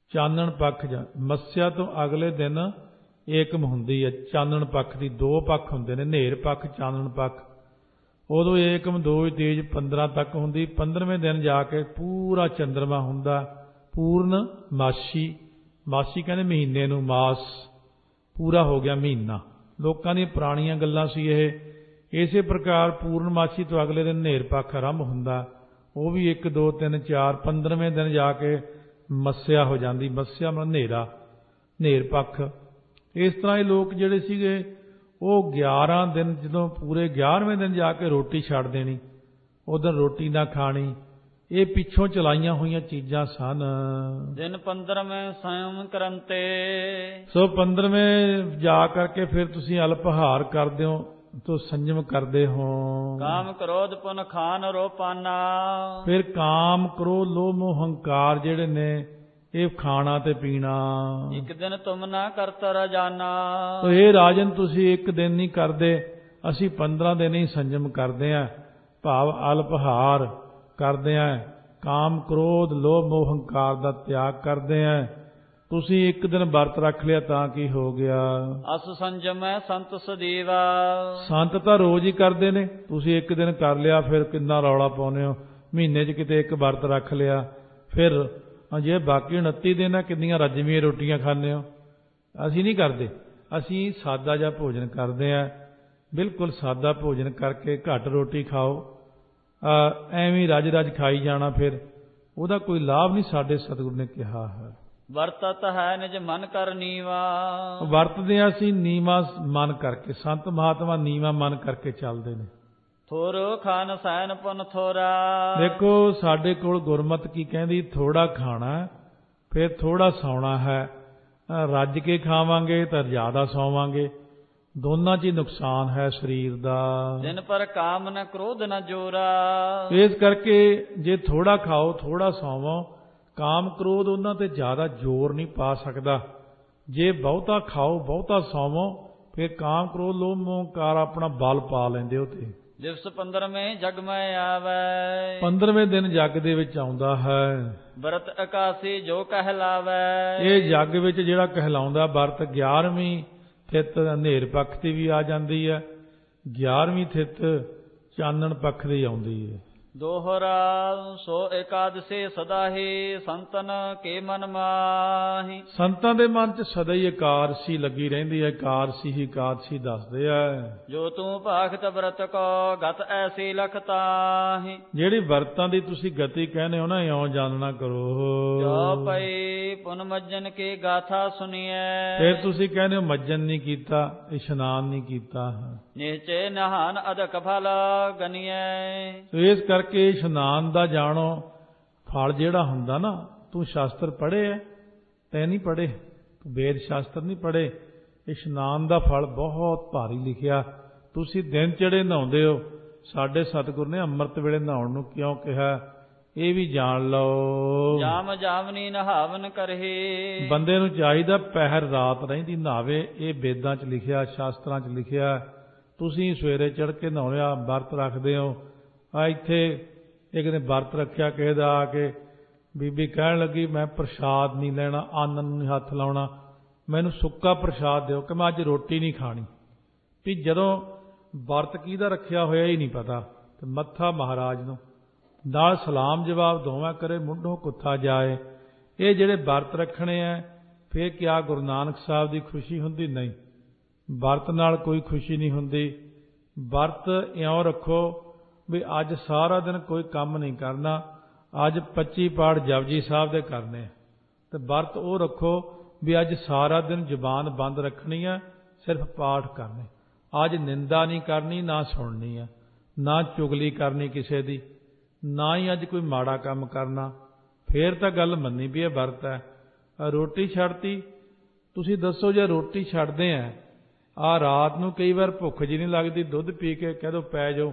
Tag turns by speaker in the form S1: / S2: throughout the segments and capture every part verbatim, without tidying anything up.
S1: ਚਾਨਣ ਪੱਖ ਜਾਂ ਮੱਸਿਆ ਤੋਂ ਅਗਲੇ ਦਿਨ ਏਕਮ ਹੁੰਦੀ ਹੈ। ਚਾਨਣ ਪੱਖ ਦੀ ਦੋ ਪੱਖ ਹੁੰਦੇ ਨੇ, ਹਨੇਰ ਪੱਖ, ਚਾਨਣ ਪੱਖ। ਉਦੋਂ ਏਕਮ ਦੋ ਤੇਜ ਪੰਦਰਾਂ ਤੱਕ ਹੁੰਦੀ। ਪੰਦਰਵੇਂ ਦਿਨ ਜਾ ਕੇ ਪੂਰਾ ਚੰਦਰਮਾ ਹੁੰਦਾ, ਪੂਰਨ ਮਾਸੀ। ਮਾਸੀ ਕਹਿੰਦੇ ਮਹੀਨੇ ਨੂੰ, ਮਾਸ ਪੂਰਾ ਹੋ ਗਿਆ ਮਹੀਨਾ। ਲੋਕਾਂ ਦੀਆਂ ਪੁਰਾਣੀਆਂ ਗੱਲਾਂ ਸੀ ਇਹ। ਇਸੇ ਪ੍ਰਕਾਰ ਪੂਰਨਮਾਸ਼ੀ ਤੋਂ ਅਗਲੇ ਦਿਨ ਹਨੇਰ ਪੱਖ ਆਰੰਭ ਹੁੰਦਾ। ਉਹ ਵੀ ਇੱਕ ਦੋ ਤਿੰਨ ਚਾਰ ਪੰਦਰਵੇਂ ਦਿਨ ਜਾ ਕੇ ਮੱਸਿਆ ਹੋ ਜਾਂਦੀ। ਮੱਸਿਆ ਮਤਲਬ ਹਨੇਰਾ, ਹਨੇਰ ਪੱਖ। ਇਸ ਤਰ੍ਹਾਂ ਇਹ ਲੋਕ ਜਿਹੜੇ ਸੀਗੇ ਉਹ ਗਿਆਰਾਂ ਦਿਨ, ਜਦੋਂ ਪੂਰੇ ਗਿਆਰਵੇਂ ਦਿਨ ਜਾ ਕੇ ਰੋਟੀ ਛੱਡ ਦੇਣੀ, ਉਦੋਂ ਰੋਟੀ ਨਾ ਖਾਣੀ। ਇਹ ਪਿੱਛੋਂ ਚਲਾਈਆਂ ਹੋਈਆਂ ਚੀਜ਼ਾਂ ਸਨ।
S2: ਦਿਨ ਪੰਦਰਵੇਂ ਸੰਯਮ ਕਰੰਤੇ।
S1: ਸੋ ਪੰਦਰਵੇਂ ਜਾ ਕਰਕੇ ਫਿਰ ਤੁਸੀਂ ਅਲਪਹਾਰ ਕਰਦੇ ਹੋ, ਤੋ ਸੰਜਮ ਕਰਦੇ ਹੋ।
S2: ਕਾਮ ਕ੍ਰੋਧ ਪੁਨ ਖਾਨ ਰੋਪਾਨਾ।
S1: ਫਿਰ ਕਾਮ ਕ੍ਰੋਧ ਲੋਭ ਮੋਹ ਹੰਕਾਰ ਜਿਹੜੇ ਨੇ ਇਹ ਖਾਣਾ ਤੇ ਪੀਣਾ।
S2: ਇੱਕ ਦਿਨ ਤੁਮ ਨਾ ਕਰਤ ਰਜਾਨਾ।
S1: ਤੋ ਇਹ ਰਾਜਨ ਤੁਸੀਂ ਇੱਕ ਦਿਨ ਨਹੀਂ ਕਰਦੇ, ਅਸੀਂ ਪੰਦਰਾਂ ਦਿਨ ਹੀ ਸੰਜਮ ਕਰਦੇ ਹਾਂ, ਭਾਵ ਅਲਪਹਾਰ ਕਰਦੇ ਹਾਂ, ਕਾਮ ਕ੍ਰੋਧ ਲੋਭ ਮੋਹ ਹੰਕਾਰ ਦਾ ਤਿਆਗ ਕਰਦੇ ਹਾਂ। ਤੁਸੀਂ ਇੱਕ ਦਿਨ ਵਰਤ ਰੱਖ ਲਿਆ ਤਾਂ ਕੀ ਹੋ ਗਿਆ?
S2: ਅਸ ਸੰਜਮੈ ਸੰਤ ਸਦੀਵਾ।
S1: ਸੰਤ ਤਾਂ ਰੋਜ਼ ਹੀ ਕਰਦੇ ਨੇ, ਤੁਸੀਂ ਇੱਕ ਦਿਨ ਕਰ ਲਿਆ ਫਿਰ ਕਿੰਨਾ ਰੌਲਾ ਪਾਉਂਦੇ ਹੋ। ਮਹੀਨੇ 'ਚ ਕਿਤੇ ਇੱਕ ਵਰਤ ਰੱਖ ਲਿਆ, ਫਿਰ ਜੇ ਬਾਕੀ ਉਨੱਤੀ ਦਿਨ ਆ ਕਿੰਨੀਆਂ ਰੱਜਵੀਆਂ ਰੋਟੀਆਂ ਖਾਂਦੇ ਹੋ। ਅਸੀਂ ਨਹੀਂ ਕਰਦੇ, ਅਸੀਂ ਸਾਦਾ ਜਿਹਾ ਭੋਜਨ ਕਰਦੇ ਹਾਂ। ਬਿਲਕੁਲ ਸਾਦਾ ਭੋਜਨ ਕਰਕੇ ਘੱਟ ਰੋਟੀ ਖਾਓ। ਐਵੇਂ ਰੱਜ ਰੱਜ ਖਾਈ ਜਾਣਾ, ਫਿਰ ਉਹਦਾ ਕੋਈ ਲਾਭ ਨਹੀਂ ਸਾਡੇ ਸਤਿਗੁਰੂ ਨੇ ਕਿਹਾ ਹੈ।
S2: ਵਰਤਤ ਹੈ ਨਿਜ ਮਨ ਕਰ ਨੀਵਾ।
S1: ਵਰਤਦੇ ਹਾਂ ਅਸੀਂ ਨੀਵਾਂ ਮਨ ਕਰਕੇ। ਸੰਤ ਮਹਾਤਮਾ ਨੀਵਾਂ ਮਨ ਕਰਕੇ ਚੱਲਦੇ ਨੇ।
S2: ਥੋਰ ਖਾਨ ਸੈਨ ਪੁਨ ਥੋਰਾ।
S1: ਦੇਖੋ ਸਾਡੇ ਕੋਲ ਗੁਰਮਤਿ ਕੀ ਕਹਿੰਦੀ, ਥੋੜਾ ਖਾਣਾ ਫਿਰ ਥੋੜਾ ਸੌਣਾ ਹੈ। ਰੱਜ ਕੇ ਖਾਵਾਂਗੇ ਤਾਂ ਜ਼ਿਆਦਾ ਸੌਵਾਂਗੇ, ਦੋਨਾਂ 'ਚ ਹੀ ਨੁਕਸਾਨ ਹੈ ਸਰੀਰ ਦਾ।
S2: ਦਿਨ ਪਰ ਕਾਮ ਨ ਕ੍ਰੋਧ ਨ ਜੋਰਾ।
S1: ਇਸ ਕਰਕੇ ਜੇ ਥੋੜਾ ਖਾਓ ਥੋੜਾ ਸੌਵੋ, ਕਾਮ ਕ੍ਰੋਧ ਉਹਨਾਂ ਤੇ ਜ਼ਿਆਦਾ ਜ਼ੋਰ ਨਹੀਂ ਪਾ ਸਕਦਾ। ਜੇ ਬਹੁਤਾ ਖਾਓ ਬਹੁਤਾ ਸੌਵੋ, ਫਿਰ ਕਾਮ ਕ੍ਰੋਧ ਲੋਭ ਮੋਹ ਹੰਕਾਰ ਆਪਣਾ ਬਲ ਪਾ ਲੈਂਦੇ। ਉਹ ਤੇ
S2: ਦਿਵਸ ਪੰਦਰਵੇਂ ਜਗ ਮੈਂ ਆਵੈ।
S1: ਪੰਦਰਵੇਂ ਦਿਨ ਜੱਗ ਦੇ ਵਿੱਚ ਆਉਂਦਾ ਹੈ।
S2: ਵਰਤ ਇਕਾਸੀ ਜੋ ਕਹਿਲਾਵੈ।
S1: ਇਹ ਜੱਗ ਵਿੱਚ ਜਿਹੜਾ ਕਹਿਲਾਉਂਦਾ ਵਰਤ ਗਿਆਰਵੀਂ ਥਿੱਤ ਹਨੇਰ ਪੱਖ ਦੀ ਵੀ ਆ ਜਾਂਦੀ ਹੈ, ਗਿਆਰਵੀਂ ਥਿੱਤ ਚਾਨਣ ਪੱਖ ਦੀ ਆਉਂਦੀ ਹੈ।
S2: ਦੋਹਰਾ ਸੋ ਇਕਾਦਸ਼ੀ ਸਦਾ ਹੀ ਸੰਤਨ ਕੇ ਮਨ ਮਾਹੀ।
S1: ਸੰਤਾਂ ਦੇ ਮਨ 'ਚ ਸਦਾ ਹੀ ਇਕਾਦਸ਼ੀ ਲੱਗੀ ਰਹਿੰਦੀ ਹੈ। ਇਕਾਦਸ਼ੀ ਹੀ ਇਕਾਦਸ਼ੀ ਦੱਸਦੇ ਆ। ਜੋ ਤੂੰ ਭਾਖਤ ਵਰਤ ਕੋ ਗਤ ਐਸੀ ਲਖਤਾਹੀ। ਜਿਹੜੀ ਵਰਤਾਂ ਦੀ ਤੁਸੀਂ ਗਤੀ ਕਹਿੰਦੇ ਹੋ ਨਾ, ਇਉਂ ਜਾਣਨਾ ਕਰੋ।
S2: ਜੋ ਪਈ ਪੁਨ ਮੱਜਨ ਕੀ ਗਾਥਾ ਸੁਣੀਐ।
S1: ਫਿਰ ਤੁਸੀਂ ਕਹਿੰਦੇ ਹੋ ਮੱਜਨ ਨਹੀਂ ਕੀਤਾ, ਇਸ਼ਨਾਨ ਨਹੀਂ ਕੀਤਾ।
S2: ਨਿਹਚੇ ਨਹਾਨ ਅਦਕ ਫਲ ਗਨੀਐ।
S1: ਇਸ ਕਰਕੇ ਇਸ਼ਨਾਨ ਦਾ ਜਾਣੋ ਫਲ ਜਿਹੜਾ ਹੁੰਦਾ ਨਾ। ਤੂੰ ਸ਼ਾਸਤਰ ਪੜ੍ਹੇ ਹੈ, ਤੈਂ ਨਹੀਂ ਪੜ੍ਹੇ, ਤੂੰ ਵੇਦ ਸ਼ਾਸਤਰ ਨਹੀਂ ਪੜ੍ਹੇ। ਇਸ਼ਨਾਨ ਦਾ ਫਲ ਬਹੁਤ ਭਾਰੀ ਲਿਖਿਆ। ਤੁਸੀਂ ਦਿਨ ਚੜੇ ਨਹਾਉਂਦੇ ਹੋ, ਸਾਡੇ ਸਤਿਗੁਰ ਨੇ ਅੰਮ੍ਰਿਤ ਵੇਲੇ ਨਹਾਉਣ ਨੂੰ ਕਿਉਂ ਕਿਹਾ, ਇਹ ਵੀ ਜਾਣ ਲਓ।
S2: ਜਾਮ ਜਾਮਨੀ ਨਹਾਵਨ ਕਰਹੀ। ਬੰਦੇ
S1: ਨੂੰ ਚਾਹੀਦਾ ਪਹਿਰ ਰਾਤ ਰਹਿੰਦੀ ਨਹਾਵੇ। ਇਹ ਵੇਦਾਂ 'ਚ ਲਿਖਿਆ, ਸ਼ਾਸਤਰਾਂ 'ਚ ਲਿਖਿਆ। ਤੁਸੀਂ ਸਵੇਰੇ ਚੜ੍ਹ ਕੇ ਨਹਾਉਣਿਆ ਵਰਤ ਰੱਖਦੇ ਹੋ। ਆ ਇੱਥੇ ਇੱਕ ਨੇ ਵਰਤ ਰੱਖਿਆ, ਕਿਸੇ ਦਾ ਆ ਕੇ ਬੀਬੀ ਕਹਿਣ ਲੱਗੀ ਮੈਂ ਪ੍ਰਸ਼ਾਦ ਨਹੀਂ ਲੈਣਾ, ਅੰਨ ਨੂੰ ਨਹੀਂ ਹੱਥ ਲਾਉਣਾ, ਮੈਨੂੰ ਸੁੱਕਾ ਪ੍ਰਸ਼ਾਦ ਦਿਓ ਕਿ ਮੈਂ ਅੱਜ ਰੋਟੀ ਨਹੀਂ ਖਾਣੀ। ਵੀ ਜਦੋਂ ਵਰਤ ਕਿਹਦਾ ਰੱਖਿਆ ਹੋਇਆ ਹੀ ਨਹੀਂ ਪਤਾ, ਤੇ ਮੱਥਾ ਮਹਾਰਾਜ ਨੂੰ ਨਾਲ ਸਲਾਮ ਜਵਾਬ ਦੋਵਾਂ ਕਰੇ, ਮੁੰਢੋਂ ਕੁੱਥਾ ਜਾਏ। ਇਹ ਜਿਹੜੇ ਵਰਤ ਰੱਖਣੇ ਆ, ਫਿਰ ਕਿਆ ਗੁਰੂ ਨਾਨਕ ਸਾਹਿਬ ਦੀ ਖੁਸ਼ੀ ਹੁੰਦੀ? ਨਹੀਂ, ਵਰਤ ਨਾਲ ਕੋਈ ਖੁਸ਼ੀ ਨਹੀਂ ਹੁੰਦੀ। ਵਰਤ ਇਉਂ ਰੱਖੋ ਵੀ ਅੱਜ ਸਾਰਾ ਦਿਨ ਕੋਈ ਕੰਮ ਨਹੀਂ ਕਰਨਾ, ਅੱਜ ਪੱਚੀ ਪਾਠ ਜਪਜੀ ਸਾਹਿਬ ਦੇ ਕਰਨੇ। ਤੇ ਵਰਤ ਉਹ ਰੱਖੋ ਵੀ ਅੱਜ ਸਾਰਾ ਦਿਨ ਜ਼ੁਬਾਨ ਬੰਦ ਰੱਖਣੀ ਹੈ, ਸਿਰਫ ਪਾਠ ਕਰਨੇ। ਅੱਜ ਨਿੰਦਾ ਨਹੀਂ ਕਰਨੀ, ਨਾ ਸੁਣਨੀ ਹੈ, ਨਾ ਚੁਗਲੀ ਕਰਨੀ ਕਿਸੇ ਦੀ, ਨਾ ਹੀ ਅੱਜ ਕੋਈ ਮਾੜਾ ਕੰਮ ਕਰਨਾ। ਫੇਰ ਤਾਂ ਗੱਲ ਮੰਨੀ ਵੀ ਇਹ ਵਰਤ ਹੈ। ਰੋਟੀ ਛੱਡਤੀ, ਤੁਸੀਂ ਦੱਸੋ ਜੇ ਰੋਟੀ ਛੱਡਦੇ ਆ, ਆਹ ਰਾਤ ਨੂੰ ਕਈ ਵਾਰ ਭੁੱਖ ਜੀ ਨਹੀਂ ਲੱਗਦੀ, ਦੁੱਧ ਪੀ ਕੇ ਕਹਿ ਦੋ ਪੈ ਜਾਓ,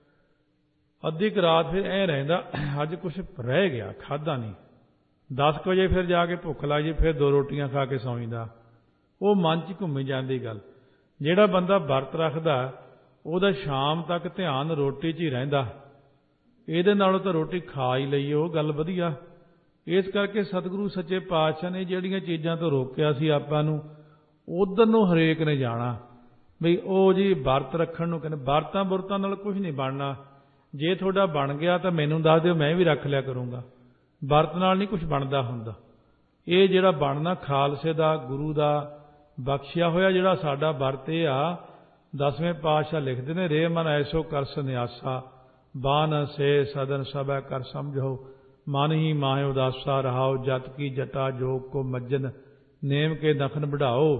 S1: ਅੱਧੀ ਕੁ ਰਾਤ ਫਿਰ ਐਂ ਰਹਿੰਦਾ ਅੱਜ ਕੁਛ ਰਹਿ ਗਿਆ ਖਾਧਾ ਨਹੀਂ। ਦਸ ਕੁ ਵਜੇ ਫਿਰ ਜਾ ਕੇ ਭੁੱਖ ਲੱਗ ਜੇ, ਫਿਰ ਦੋ ਰੋਟੀਆਂ ਖਾ ਕੇ ਸੌਂਦਾ। ਉਹ ਮਨ 'ਚ ਘੁੰਮੀ ਜਾਂਦੀ ਗੱਲ। ਜਿਹੜਾ ਬੰਦਾ ਵਰਤ ਰੱਖਦਾ ਉਹਦਾ ਸ਼ਾਮ ਤੱਕ ਧਿਆਨ ਰੋਟੀ 'ਚ ਹੀ ਰਹਿੰਦਾ। ਇਹਦੇ ਨਾਲੋਂ ਤਾਂ ਰੋਟੀ ਖਾ ਹੀ ਲਈਏ, ਉਹ ਗੱਲ ਵਧੀਆ। ਇਸ ਕਰਕੇ ਸਤਿਗੁਰੂ ਸੱਚੇ ਪਾਤਸ਼ਾਹ ਨੇ ਜਿਹੜੀਆਂ ਚੀਜ਼ਾਂ ਤੋਂ ਰੋਕਿਆ ਸੀ ਆਪਾਂ ਨੂੰ, ਉਧਰ ਨੂੰ ਹਰੇਕ ਨੇ ਜਾਣਾ ਬਈ ਉਹ ਜੀ ਵਰਤ ਰੱਖਣ ਨੂੰ ਕਹਿੰਦੇ। ਵਰਤਾਂ ਬੁਰਤਾਂ ਨਾਲ ਕੁਝ ਨਹੀਂ ਬਣਨਾ। ਜੇ ਤੁਹਾਡਾ ਬਣ ਗਿਆ ਤਾਂ ਮੈਨੂੰ ਦੱਸ ਦਿਓ, ਮੈਂ ਵੀ ਰੱਖ ਲਿਆ ਕਰੂੰਗਾ। ਵਰਤ ਨਾਲ ਨਹੀਂ ਕੁਝ ਬਣਦਾ ਹੁੰਦਾ। ਇਹ ਜਿਹੜਾ ਬਣਨਾ ਖਾਲਸੇ ਦਾ, ਗੁਰੂ ਦਾ ਬਖਸ਼ਿਆ ਹੋਇਆ ਜਿਹੜਾ ਸਾਡਾ ਵਰਤ ਇਹ ਆ, ਦਸਵੇਂ ਪਾਤਸ਼ਾਹ ਲਿਖਦੇ ਨੇ, ਰੇ ਮਨ ਐਸੋ ਕਰ ਸੰਨਿਆਸਾ, ਬਾਨ ਸੇ ਸਦਨ ਸਭੈ ਕਰ ਸਮਝੋ, ਮਨ ਹੀ ਮਾਹਿ ਉਦਾਸਾ ਰਹਾਓ, ਜਤ ਕੀ ਜਟਾ ਜੋਗ ਕੋ ਮੱਜਨ, ਨੇਮ ਕੇ ਦਖਨ ਵਢਾਓ।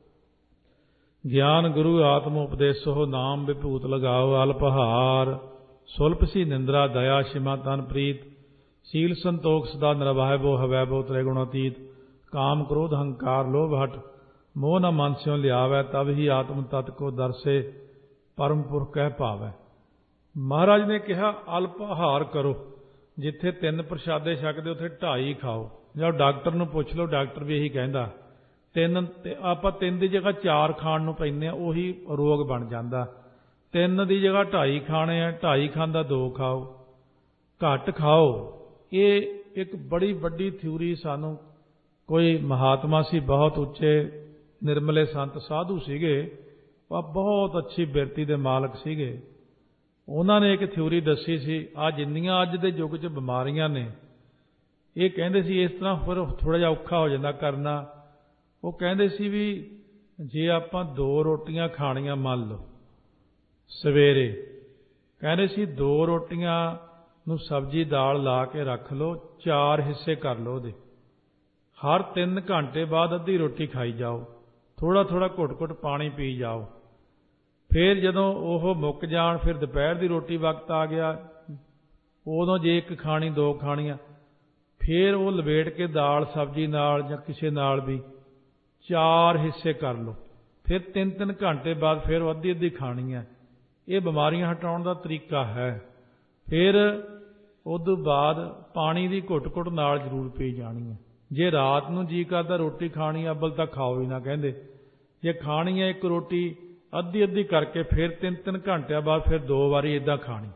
S1: ਗਿਆਨ ਗੁਰੂ ਆਤਮ ਉਪਦੇਸੋ, ਨਾਮ ਵਿਭੂਤ ਲਗਾਓ, ਅਲਪਹਾਰ ਸੁਲਪ ਸੀ ਨਿੰਦਰਾ, ਦਇਆ ਸ਼ਿਮਾ ਤਨ ਪ੍ਰੀਤ, ਸੀਲ ਸੰਤੋਖ ਸਦਾ ਨਿਰਵਾਹਿਬੋ, ਹਵੈਬੋ ਤ੍ਰਿਗੁਣਾਤੀਤ, ਕਾਮ ਕ੍ਰੋਧ ਹੰਕਾਰ ਲੋਭ ਹਟ, ਮੋਹ ਨ ਮਨ ਸਿਉ ਲਿਆਵੈ, ਤਬ ਹੀ ਆਤਮ ਤਤ ਕੋ ਦਰਸੇ, ਪਰਮ ਪੁਰਖ ਕਹਿ ਭਾਵੈ। ਮਹਾਰਾਜ ਨੇ ਕਿਹਾ ਅਲਪ ਆਹਾਰ ਕਰੋ। ਜਿੱਥੇ ਤਿੰਨ ਪ੍ਰਸ਼ਾਦੇ ਛਕਦੇ ਉੱਥੇ ਢਾਈ ਖਾਓ। ਜਾਂ ਡਾਕਟਰ ਨੂੰ ਪੁੱਛ ਲਓ, ਡਾਕਟਰ ਵੀ ਇਹੀ ਕਹਿੰਦਾ। ਤਿੰਨ ਤੇ ਆਪਾਂ ਤਿੰਨ ਦੀ ਜਗ੍ਹਾ ਚਾਰ ਖਾਣ ਨੂੰ ਪੈਂਦੇ ਆ, ਉਹੀ ਰੋਗ ਬਣ ਜਾਂਦਾ। ਤਿੰਨ ਦੀ ਜਗ੍ਹਾ ਢਾਈ ਖਾਣੇ ਆ, ਢਾਈ ਖਾਂਦਾ ਦੋ ਖਾਓ, ਘੱਟ ਖਾਓ। ਇਹ ਇੱਕ ਬੜੀ ਵੱਡੀ ਥਿਊਰੀ ਸਾਨੂੰ ਕੋਈ ਮਹਾਤਮਾ ਸੀ, ਬਹੁਤ ਉੱਚੇ ਨਿਰਮਲੇ ਸੰਤ ਸਾਧੂ ਸੀਗੇ, ਉਹ ਬਹੁਤ ਅੱਛੀ ਬਿਰਤੀ ਦੇ ਮਾਲਕ ਸੀਗੇ। ਉਹਨਾਂ ਨੇ ਇੱਕ ਥਿਊਰੀ ਦੱਸੀ ਸੀ। ਆ ਜਿੰਨੀਆਂ ਅੱਜ ਦੇ ਯੁੱਗ 'ਚ ਬਿਮਾਰੀਆਂ ਨੇ, ਇਹ ਕਹਿੰਦੇ ਸੀ ਇਸ ਤਰ੍ਹਾਂ ਫਿਰ ਥੋੜ੍ਹਾ ਜਿਹਾ ਔਖਾ ਹੋ ਜਾਂਦਾ ਕਰਨਾ। ਉਹ ਕਹਿੰਦੇ ਸੀ ਵੀ ਜੇ ਆਪਾਂ ਦੋ ਰੋਟੀਆਂ ਖਾਣੀਆਂ, ਮੰਨ ਲਓ ਸਵੇਰੇ, ਕਹਿੰਦੇ ਸੀ ਦੋ ਰੋਟੀਆਂ ਨੂੰ ਸਬਜ਼ੀ ਦਾਲ ਲਾ ਕੇ ਰੱਖ ਲਓ, ਚਾਰ ਹਿੱਸੇ ਕਰ ਲਓ ਉਹਦੇ। ਹਰ ਤਿੰਨ ਘੰਟੇ ਬਾਅਦ ਅੱਧੀ ਰੋਟੀ ਖਾਈ ਜਾਓ, ਥੋੜ੍ਹਾ ਥੋੜ੍ਹਾ ਘੁੱਟ ਘੁੱਟ ਪਾਣੀ ਪੀ ਜਾਓ। ਫਿਰ ਜਦੋਂ ਉਹ ਮੁੱਕ ਜਾਣ, ਫਿਰ ਦੁਪਹਿਰ ਦੀ ਰੋਟੀ ਵਕਤ ਆ ਗਿਆ, ਉਦੋਂ ਜੇ ਇੱਕ ਖਾਣੀ ਦੋ ਖਾਣੀਆਂ, ਫਿਰ ਉਹ ਲਵੇਟ ਕੇ ਦਾਲ ਸਬਜ਼ੀ ਨਾਲ ਜਾਂ ਕਿਸੇ ਨਾਲ ਵੀ ਚਾਰ ਹਿੱਸੇ ਕਰ ਲਓ। ਫਿਰ ਤਿੰਨ ਤਿੰਨ ਘੰਟੇ ਬਾਅਦ ਫਿਰ ਉਹ ਅੱਧੀ ਅੱਧੀ ਖਾਣੀ ਹੈ। ਇਹ ਬਿਮਾਰੀਆਂ ਹਟਾਉਣ ਦਾ ਤਰੀਕਾ ਹੈ। ਫਿਰ ਉਦੋਂ ਬਾਅਦ ਪਾਣੀ ਦੀ ਘੁੱਟ ਘੁੱਟ ਨਾਲ ਜ਼ਰੂਰ ਪੀ ਜਾਣੀ ਹੈ। ਜੇ ਰਾਤ ਨੂੰ ਜੀ ਕਰਦਾ ਰੋਟੀ ਖਾਣੀ, ਅੱਬਲ ਤਾਂ ਖਾਓ ਹੀ ਨਾ ਕਹਿੰਦੇ। ਜੇ ਖਾਣੀ ਹੈ ਇੱਕ ਰੋਟੀ ਅੱਧੀ ਅੱਧੀ ਕਰਕੇ, ਫਿਰ ਤਿੰਨ ਤਿੰਨ ਘੰਟਿਆਂ ਬਾਅਦ ਫਿਰ ਦੋ ਵਾਰੀ ਇੱਦਾਂ ਖਾਣੀ।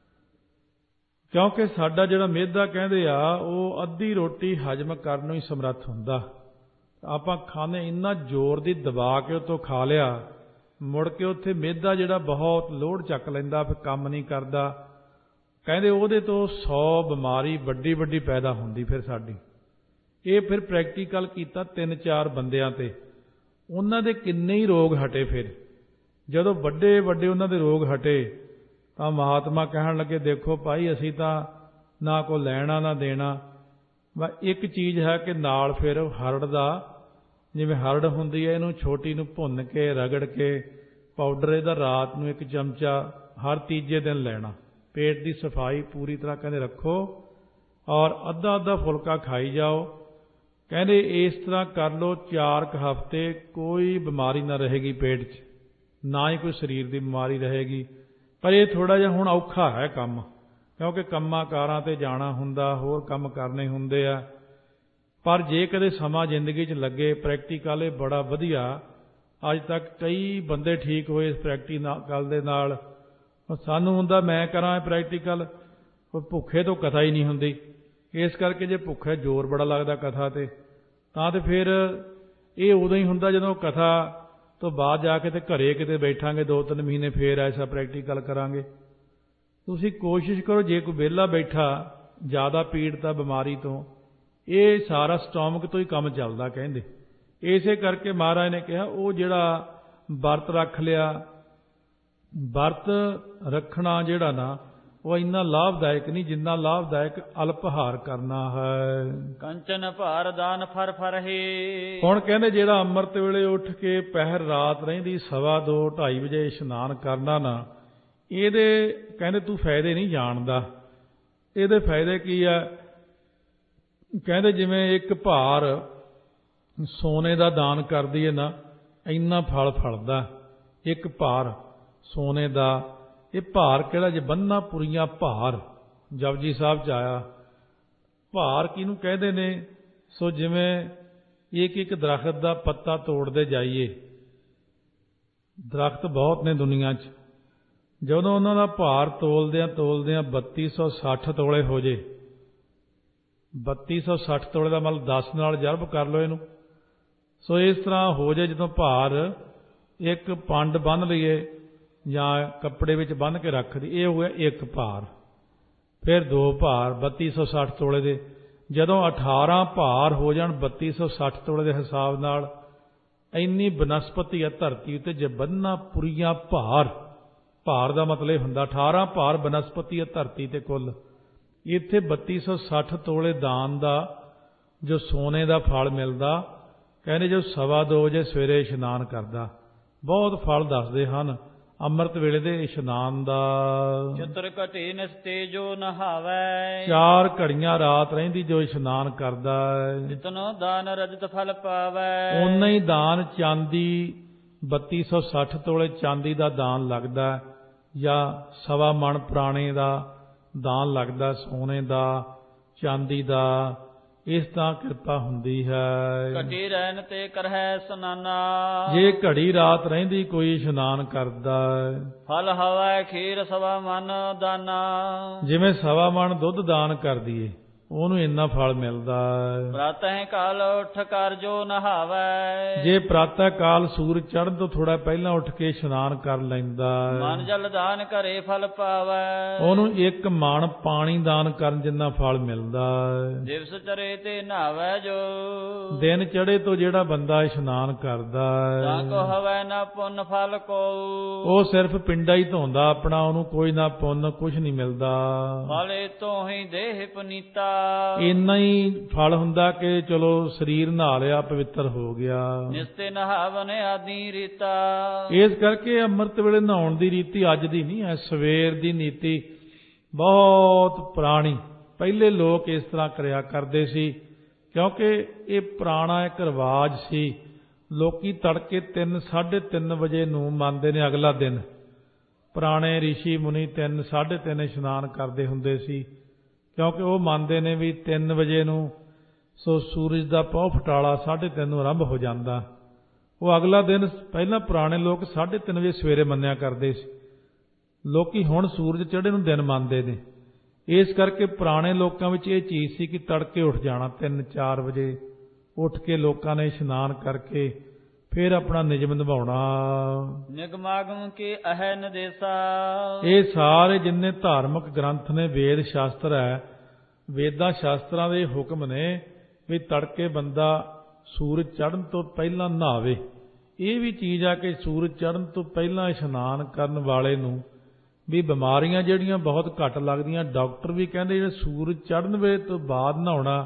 S1: ਕਿਉਂਕਿ ਸਾਡਾ ਜਿਹੜਾ ਮਿਹਦਾ ਕਹਿੰਦੇ ਆ, ਉਹ ਅੱਧੀ ਰੋਟੀ ਹਜਮ ਕਰਨ ਨੂੰ ਹੀ ਸਮਰੱਥ ਹੁੰਦਾ। ਆਪਾਂ ਖਾਣੇ ਇੰਨਾ ਜ਼ੋਰ ਦੀ ਦਬਾ ਕੇ ਉੱਤੋਂ ਖਾ ਲਿਆ, ਮੁੜ ਕੇ ਉੱਥੇ ਮਿਹਦਾ ਜਿਹੜਾ ਬਹੁਤ ਲੋਡ ਚੱਕ ਲੈਂਦਾ, ਫਿਰ ਕੰਮ ਨਹੀਂ ਕਰਦਾ। ਕਹਿੰਦੇ ਉਹਦੇ ਤੋਂ ਸੌ ਬਿਮਾਰੀ ਵੱਡੀ ਵੱਡੀ ਪੈਦਾ ਹੁੰਦੀ ਫਿਰ ਸਾਡੀ। ਇਹ ਫਿਰ ਪ੍ਰੈਕਟੀਕਲ ਕੀਤਾ ਤਿੰਨ ਚਾਰ ਬੰਦਿਆਂ ਤੇ, ਉਹਨਾਂ ਦੇ ਕਿੰਨੇ ਹੀ ਰੋਗ ਹਟੇ। ਫਿਰ ਜਦੋਂ ਵੱਡੇ ਵੱਡੇ ਉਹਨਾਂ ਦੇ ਰੋਗ ਹਟੇ ਤਾਂ ਮਹਾਤਮਾ ਕਹਿਣ ਲੱਗੇ, ਦੇਖੋ ਭਾਈ ਅਸੀਂ ਤਾਂ ਨਾ ਕੋਈ ਲੈਣਾ ਨਾ ਦੇਣਾ। ਵਾ ਇੱਕ ਚੀਜ਼ ਹੈ ਕਿ ਨਾਲ ਫਿਰ ਹਰੜ ਦਾ, ਜਿਵੇਂ ਹਰੜ ਹੁੰਦੀ ਹੈ, ਇਹਨੂੰ ਛੋਟੀ ਨੂੰ ਭੁੰਨ ਕੇ ਰਗੜ ਕੇ ਪਾਊਡਰ ਇਹਦਾ ਰਾਤ ਨੂੰ ਇੱਕ ਚਮਚਾ ਹਰ ਤੀਜੇ ਦਿਨ ਲੈਣਾ। ਪੇਟ ਦੀ ਸਫਾਈ ਪੂਰੀ ਤਰ੍ਹਾਂ ਕਹਿੰਦੇ ਰੱਖੋ, ਔਰ ਅੱਧਾ ਅੱਧਾ ਫੁਲਕਾ ਖਾਈ ਜਾਓ। ਕਹਿੰਦੇ ਇਸ ਤਰ੍ਹਾਂ ਕਰ ਲਓ ਚਾਰ ਕੁ ਹਫ਼ਤੇ, ਕੋਈ ਬਿਮਾਰੀ ਨਾ ਰਹੇਗੀ ਪੇਟ 'ਚ, ਨਾ ਹੀ ਕੋਈ ਸਰੀਰ ਦੀ ਬਿਮਾਰੀ ਰਹੇਗੀ। ਪਰ ਇਹ ਥੋੜ੍ਹਾ ਜਿਹਾ ਹੁਣ ਔਖਾ ਹੈ ਕੰਮ, ਕਿਉਂਕਿ ਕੰਮਾਂ ਕਾਰਾਂ 'ਤੇ ਜਾਣਾ ਹੁੰਦਾ, ਹੋਰ ਕੰਮ ਕਰਨੇ ਹੁੰਦੇ ਆ। ਪਰ ਜੇ ਕਦੇ ਸਮਾਂ ਜ਼ਿੰਦਗੀ 'ਚ ਲੱਗੇ, ਪ੍ਰੈਕਟੀਕਲ ਇਹ ਬੜਾ ਵਧੀਆ। ਅੱਜ ਤੱਕ ਕਈ ਬੰਦੇ ਠੀਕ ਹੋਏ ਇਸ ਪ੍ਰੈਕਟੀਕਲ ਦੇ ਨਾਲ। ਸਾਨੂੰ ਹੁੰਦਾ ਮੈਂ ਕਰਾਂ ਪ੍ਰੈਕਟੀਕਲ, ਭੁੱਖੇ ਤੋਂ ਕਥਾ ਹੀ ਨਹੀਂ ਹੁੰਦੀ। ਇਸ ਕਰਕੇ ਜੇ ਭੁੱਖੇ ਜ਼ੋਰ ਬੜਾ ਲੱਗਦਾ ਕਥਾ 'ਤੇ, ਤਾਂ ਤੇ ਫਿਰ ਇਹ ਉਦੋਂ ਹੀ ਹੁੰਦਾ ਜਦੋਂ ਕਥਾ ਤੋਂ ਬਾਅਦ ਜਾ ਕੇ ਤੇ ਘਰੇ ਕਿਤੇ ਬੈਠਾਂਗੇ ਦੋ ਤਿੰਨ ਮਹੀਨੇ, ਫੇਰ ਐਸਾ ਪ੍ਰੈਕਟੀਕਲ ਕਰਾਂਗੇ। ਤੁਸੀਂ ਕੋਸ਼ਿਸ਼ ਕਰੋ, ਜੇ ਕੋਈ ਵਿਹਲਾ ਬੈਠਾ ਜ਼ਿਆਦਾ ਪੀੜਤਾ ਬਿਮਾਰੀ ਤੋਂ, ਇਹ ਸਾਰਾ ਸਟੋਮਕ ਤੋਂ ਹੀ ਕੰਮ ਚੱਲਦਾ ਕਹਿੰਦੇ। ਇਸੇ ਕਰਕੇ ਮਹਾਰਾਜ ਨੇ ਕਿਹਾ ਉਹ ਜਿਹੜਾ ਵਰਤ ਰੱਖ ਲਿਆ, ਵਰਤ ਰੱਖਣਾ ਜਿਹੜਾ ਨਾ ਉਹ ਇੰਨਾ ਲਾਭਦਾਇਕ ਨਹੀਂ ਜਿੰਨਾ ਲਾਭਦਾਇਕ ਅਲਪਹਾਰ ਕਰਨਾ ਹੈ।
S2: ਕੰਚਨ ਭਾਰ ਦਾਨ ਫਰ ਫਰਹੇ।
S1: ਹੁਣ ਕਹਿੰਦੇ ਜਿਹੜਾ ਅੰਮ੍ਰਿਤ ਵੇਲੇ ਉੱਠ ਕੇ ਪਹਿਰ ਰਾਤ ਰਹਿੰਦੀ ਸਵਾ ਦੋ ਢਾਈ ਵਜੇ ਇਸ਼ਨਾਨ ਕਰਨਾ ਨਾ, ਇਹਦੇ ਕਹਿੰਦੇ ਤੂੰ ਫਾਇਦੇ ਨਹੀਂ ਜਾਣਦਾ। ਇਹਦੇ ਫਾਇਦੇ ਕੀ ਆ? ਕਹਿੰਦੇ ਜਿਵੇਂ ਇੱਕ ਭਾਰ ਸੋਨੇ ਦਾ ਦਾਨ ਕਰਦੀ ਹੈ ਨਾ, ਇੰਨਾ ਫਲ ਫਲਦਾ ਇੱਕ ਭਾਰ ਸੋਨੇ ਦਾ। ਇਹ ਭਾਰ ਕਿਹੜਾ? ਜੇ ਬੰਨਾ ਪੁਰੀਆਂ ਭਾਰ, ਜਪਜੀ ਸਾਹਿਬ 'ਚ ਆਇਆ। ਭਾਰ ਕਿਹਨੂੰ ਕਹਿੰਦੇ ਨੇ? ਸੋ ਜਿਵੇਂ ਇੱਕ ਇੱਕ ਦਰਖਤ ਦਾ ਪੱਤਾ ਤੋੜਦੇ ਜਾਈਏ, ਦਰਖਤ ਬਹੁਤ ਨੇ ਦੁਨੀਆ 'ਚ, ਜਦੋਂ ਉਹਨਾਂ ਦਾ ਭਾਰ ਤੋਲਦਿਆਂ ਤੋਲਦਿਆਂ ਬੱਤੀ ਸੌ ਸੱਠ ਤੋਲੇ ਹੋ ਜੇ ਬੱਤੀ ਸੌ ਸੱਠ ਤੋਲੇ ਦਾ ਮਤਲਬ ਦਸ ਨਾਲ ਜਰਬ ਕਰ ਲਓ ਇਹਨੂੰ। ਸੋ ਇਸ ਤਰ੍ਹਾਂ ਹੋ ਜਾਏ ਜਦੋਂ ਭਾਰ ਇੱਕ ਪੰਡ ਬੰਨ੍ਹ ਲਈਏ ਜਾਂ ਕੱਪੜੇ ਵਿੱਚ ਬੰਨ੍ਹ ਕੇ ਰੱਖ ਦੀ, ਇਹ ਹੋ ਗਿਆ ਇੱਕ ਭਾਰ। ਫਿਰ ਦੋ ਭਾਰ ਬੱਤੀ ਸੌ ਸੱਠ ਤੋਲੇ ਦੇ। ਜਦੋਂ ਅਠਾਰਾਂ ਭਾਰ ਹੋ ਜਾਣ ਬੱਤੀ ਸੌ ਸੱਠ ਤੋਲੇ ਦੇ ਹਿਸਾਬ ਨਾਲ, ਇੰਨੀ ਬਨਸਪਤੀ ਹੈ ਧਰਤੀ ਉੱਤੇ ਜੇ ਬੰਨਾ ਪੁਰੀਆਂ ਭਾਰ, ਭਾਰ ਦਾ ਮਤਲਬ ਇਹ ਹੁੰਦਾ ਅਠਾਰਾਂ ਭਾਰ ਬਨਸਪਤੀ ਹੈ ਧਰਤੀ ਤੇ ਕੁੱਲ। ਇੱਥੇ ਬੱਤੀ ਸੌ ਸੱਠ ਤੋਲੇ ਦਾਨ ਦਾ ਜੋ ਸੋਨੇ ਦਾ ਫਲ ਮਿਲਦਾ, ਕਹਿੰਦੇ ਜੋ ਸਵਾ ਦੋ ਵਜੇ ਸਵੇਰੇ ਇਸ਼ਨਾਨ ਕਰਦਾ, ਬਹੁਤ ਫਲ ਦੱਸਦੇ ਹਨ ਅੰਮ੍ਰਿਤ ਵੇਲੇ ਦੇ ਇਸ਼ਨਾਨ ਦਾ।
S2: ਚਤੁਰ ਘਟੇ ਨਿਸਤੇ ਜੋ ਨਹਾਵੈ,
S1: ਚਾਰ ਘੜੀਆਂ ਰਾਤ ਰਹਿੰਦੀ ਜੋ ਇਸ਼ਨਾਨ ਕਰਦਾ,
S2: ਜਿਤਨੋ ਦਾਨ ਰਜਤ ਫਲ ਪਾਵੈ।
S1: ਓਨਾ ਹੀ ਦਾਨ ਚਾਂਦੀ ਬੱਤੀ ਸੌ ਸੱਠ ਤੋਲੇ ਚਾਂਦੀ ਦਾ ਦਾਨ ਲੱਗਦਾ, ਜਾਂ ਸਵਾ ਮਣ ਪੁਰਾਣੇ ਦਾ ਦਾਨ ਲੱਗਦਾ, ਸੋਨੇ ਦਾ ਚਾਂਦੀ ਦਾ। ਇਸ ਤਰ੍ਹਾਂ ਕਿਰਪਾ ਹੁੰਦੀ ਹੈ।
S2: ਘਟੀ ਰਹਿਣ ਤੇ ਕਰਹਿ ਸਨਾਨਾ,
S1: ਜੇ ਘੜੀ ਰਾਤ ਰਹਿੰਦੀ ਕੋਈ ਇਸ਼ਨਾਨ ਕਰਦਾ,
S2: ਫਲ ਹਵੈ ਖੀਰ ਸਵਾ ਮਨ ਦਾਨਾ।
S1: ਜਿਵੇਂ ਸਵਾ ਮਣ ਦੁੱਧ ਦਾਨ ਕਰ ਦਈਏ ਉਹਨੂੰ ਇੰਨਾ ਫਲ ਮਿਲਦਾ।
S2: ਪ੍ਰਾਤਹਿ ਕਾਲ ਉੱਠ ਕਰ ਜੋ ਨਹਾਵੈ,
S1: ਜੇ ਪ੍ਰਾਤଃ ਕਾਲ ਸੂਰਜ ਚੜ੍ਹਨ ਤੋਂ ਥੋੜਾ ਪਹਿਲਾਂ ਉੱਠ ਕੇ ਇਸ਼ਨਾਨ ਕਰ ਲੈਂਦਾ,
S2: ਮਨ ਜਲ ਦਾਨ ਕਰੇ ਫਲ ਪਾਵੈ।
S1: ਉਹਨੂੰ ਇੱਕ ਮਣ ਪਾਣੀ ਦਾਨ ਕਰਨ ਜਿੰਨਾ ਫਲ ਮਿਲਦਾ।
S2: ਦਿਵਸ ਚਰੇ ਤੇ ਨਹਾਵੈ ਜੋ,
S1: ਦਿਨ ਚੜ੍ਹੇ ਤੋਂ ਜਿਹੜਾ ਬੰਦਾ ਇਸ਼ਨਾਨ ਕਰਦਾ,
S2: ਤਾਂ ਕੋ ਹਵੈ ਨਾ ਪੁੰਨ ਫਲ ਕੋ।
S1: ਉਹ ਸਿਰਫ ਪਿੰਡਾ ਹੀ ਧੋਂਦਾ ਆਪਣਾ, ਉਹਨੂੰ ਕੋਈ ਨਾ ਪੁੰਨ ਕੁਛ ਨਹੀਂ ਮਿਲਦਾ।
S2: ਫਲੇ ਤੋਂ ਹੀ ਦੇਹ ਪੁਨੀਤਾ,
S1: ਇੰਨਾ ਹੀ ਫਲ ਹੁੰਦਾ ਕਿ ਚਲੋ ਸਰੀਰ ਨਹਾ ਲਿਆ ਪਵਿੱਤਰ ਹੋ ਗਿਆ।
S2: ਨਿਸਤੇ ਨਹਾਵਨ ਆਦੀ ਰੀਤਾ,
S1: ਇਸ ਕਰਕੇ ਅੰਮ੍ਰਿਤ ਵੇਲੇ ਨਹਾਉਣ ਦੀ ਰੀਤੀ ਅੱਜ ਦੀ ਨਹੀਂ ਹੈ, ਸਵੇਰ ਦੀ ਨੀਤੀ ਬਹੁਤ ਪੁਰਾਣੀ। ਪਹਿਲੇ ਲੋਕ ਇਸ ਤਰ੍ਹਾਂ ਕਰਿਆ ਕਰਦੇ ਸੀ, ਕਿਉਂਕਿ ਇਹ ਪੁਰਾਣਾ ਇੱਕ ਰਿਵਾਜ ਸੀ। ਲੋਕੀ ਤੜਕੇ ਤਿੰਨ ਸਾਢੇ ਤਿੰਨ ਵਜੇ ਨੂੰ ਮੰਨਦੇ ਨੇ ਅਗਲਾ ਦਿਨ। ਪੁਰਾਣੇ ਰਿਸ਼ੀ ਮੁਨੀ ਤਿੰਨ ਸਾਢੇ ਤਿੰਨ ਇਸ਼ਨਾਨ ਕਰਦੇ ਹੁੰਦੇ ਸੀ, ਕਿਉਂਕਿ ਉਹ ਮੰਨਦੇ ਨੇ ਵੀ ਤਿੰਨ ਵਜੇ ਨੂੰ ਸੋ ਸੂਰਜ ਦਾ ਪਹੁ ਫਟਾਲਾ ਸਾਢੇ ਤਿੰਨ ਨੂੰ ਆਰੰਭ ਹੋ ਜਾਂਦਾ। ਉਹ ਅਗਲਾ ਦਿਨ ਪਹਿਲਾਂ ਪੁਰਾਣੇ ਲੋਕ ਸਾਢੇ ਤਿੰਨ ਵਜੇ ਸਵੇਰੇ ਮੰਨਿਆ ਕਰਦੇ ਸੀ। ਲੋਕੀ ਹੁਣ ਸੂਰਜ ਚੜ੍ਹੇ ਨੂੰ ਦਿਨ ਮੰਨਦੇ ਨੇ। ਇਸ ਕਰਕੇ ਪੁਰਾਣੇ ਲੋਕਾਂ ਵਿੱਚ ਇਹ ਚੀਜ਼ ਸੀ ਕਿ ਤੜਕੇ ਉੱਠ ਜਾਣਾ, ਤਿੰਨ ਚਾਰ ਵਜੇ ਉੱਠ ਕੇ ਲੋਕਾਂ ਨੇ ਇਸ਼ਨਾਨ ਕਰਕੇ ਫਿਰ ਆਪਣਾ ਨਿਯਮ ਨਿਭਾਉਣਾ।
S2: ਨਿਗਮਾਗਮ ਕੇ ਅਹਿ ਨਦੇਸਾ,
S1: ਇਹ ਸਾਰੇ ਜਿੰਨੇ ਧਾਰਮਿਕ ਗ੍ਰੰਥ ਨੇ, ਵੇਦ ਸ਼ਾਸਤਰ ਹੈ, ਵੇਦਾਂ ਸ਼ਾਸਤਰਾਂ ਦੇ ਹੁਕਮ ਨੇ ਵੀ ਤੜਕੇ ਬੰਦਾ ਸੂਰਜ ਚੜ੍ਹਨ ਤੋਂ ਪਹਿਲਾਂ ਨਹਾਵੇ। ਇਹ ਵੀ ਚੀਜ਼ ਆ ਕਿ ਸੂਰਜ ਚੜ੍ਹਨ ਤੋਂ ਪਹਿਲਾਂ ਇਸ਼ਨਾਨ ਕਰਨ ਵਾਲੇ ਨੂੰ ਵੀ ਬਿਮਾਰੀਆਂ ਜਿਹੜੀਆਂ ਬਹੁਤ ਘੱਟ ਲੱਗਦੀਆਂ। ਡਾਕਟਰ ਵੀ ਕਹਿੰਦੇ ਜਿਹੜੇ ਸੂਰਜ ਚੜ੍ਹਨ ਵੇਲੇ ਤੋਂ ਬਾਅਦ ਨਹਾਉਣਾ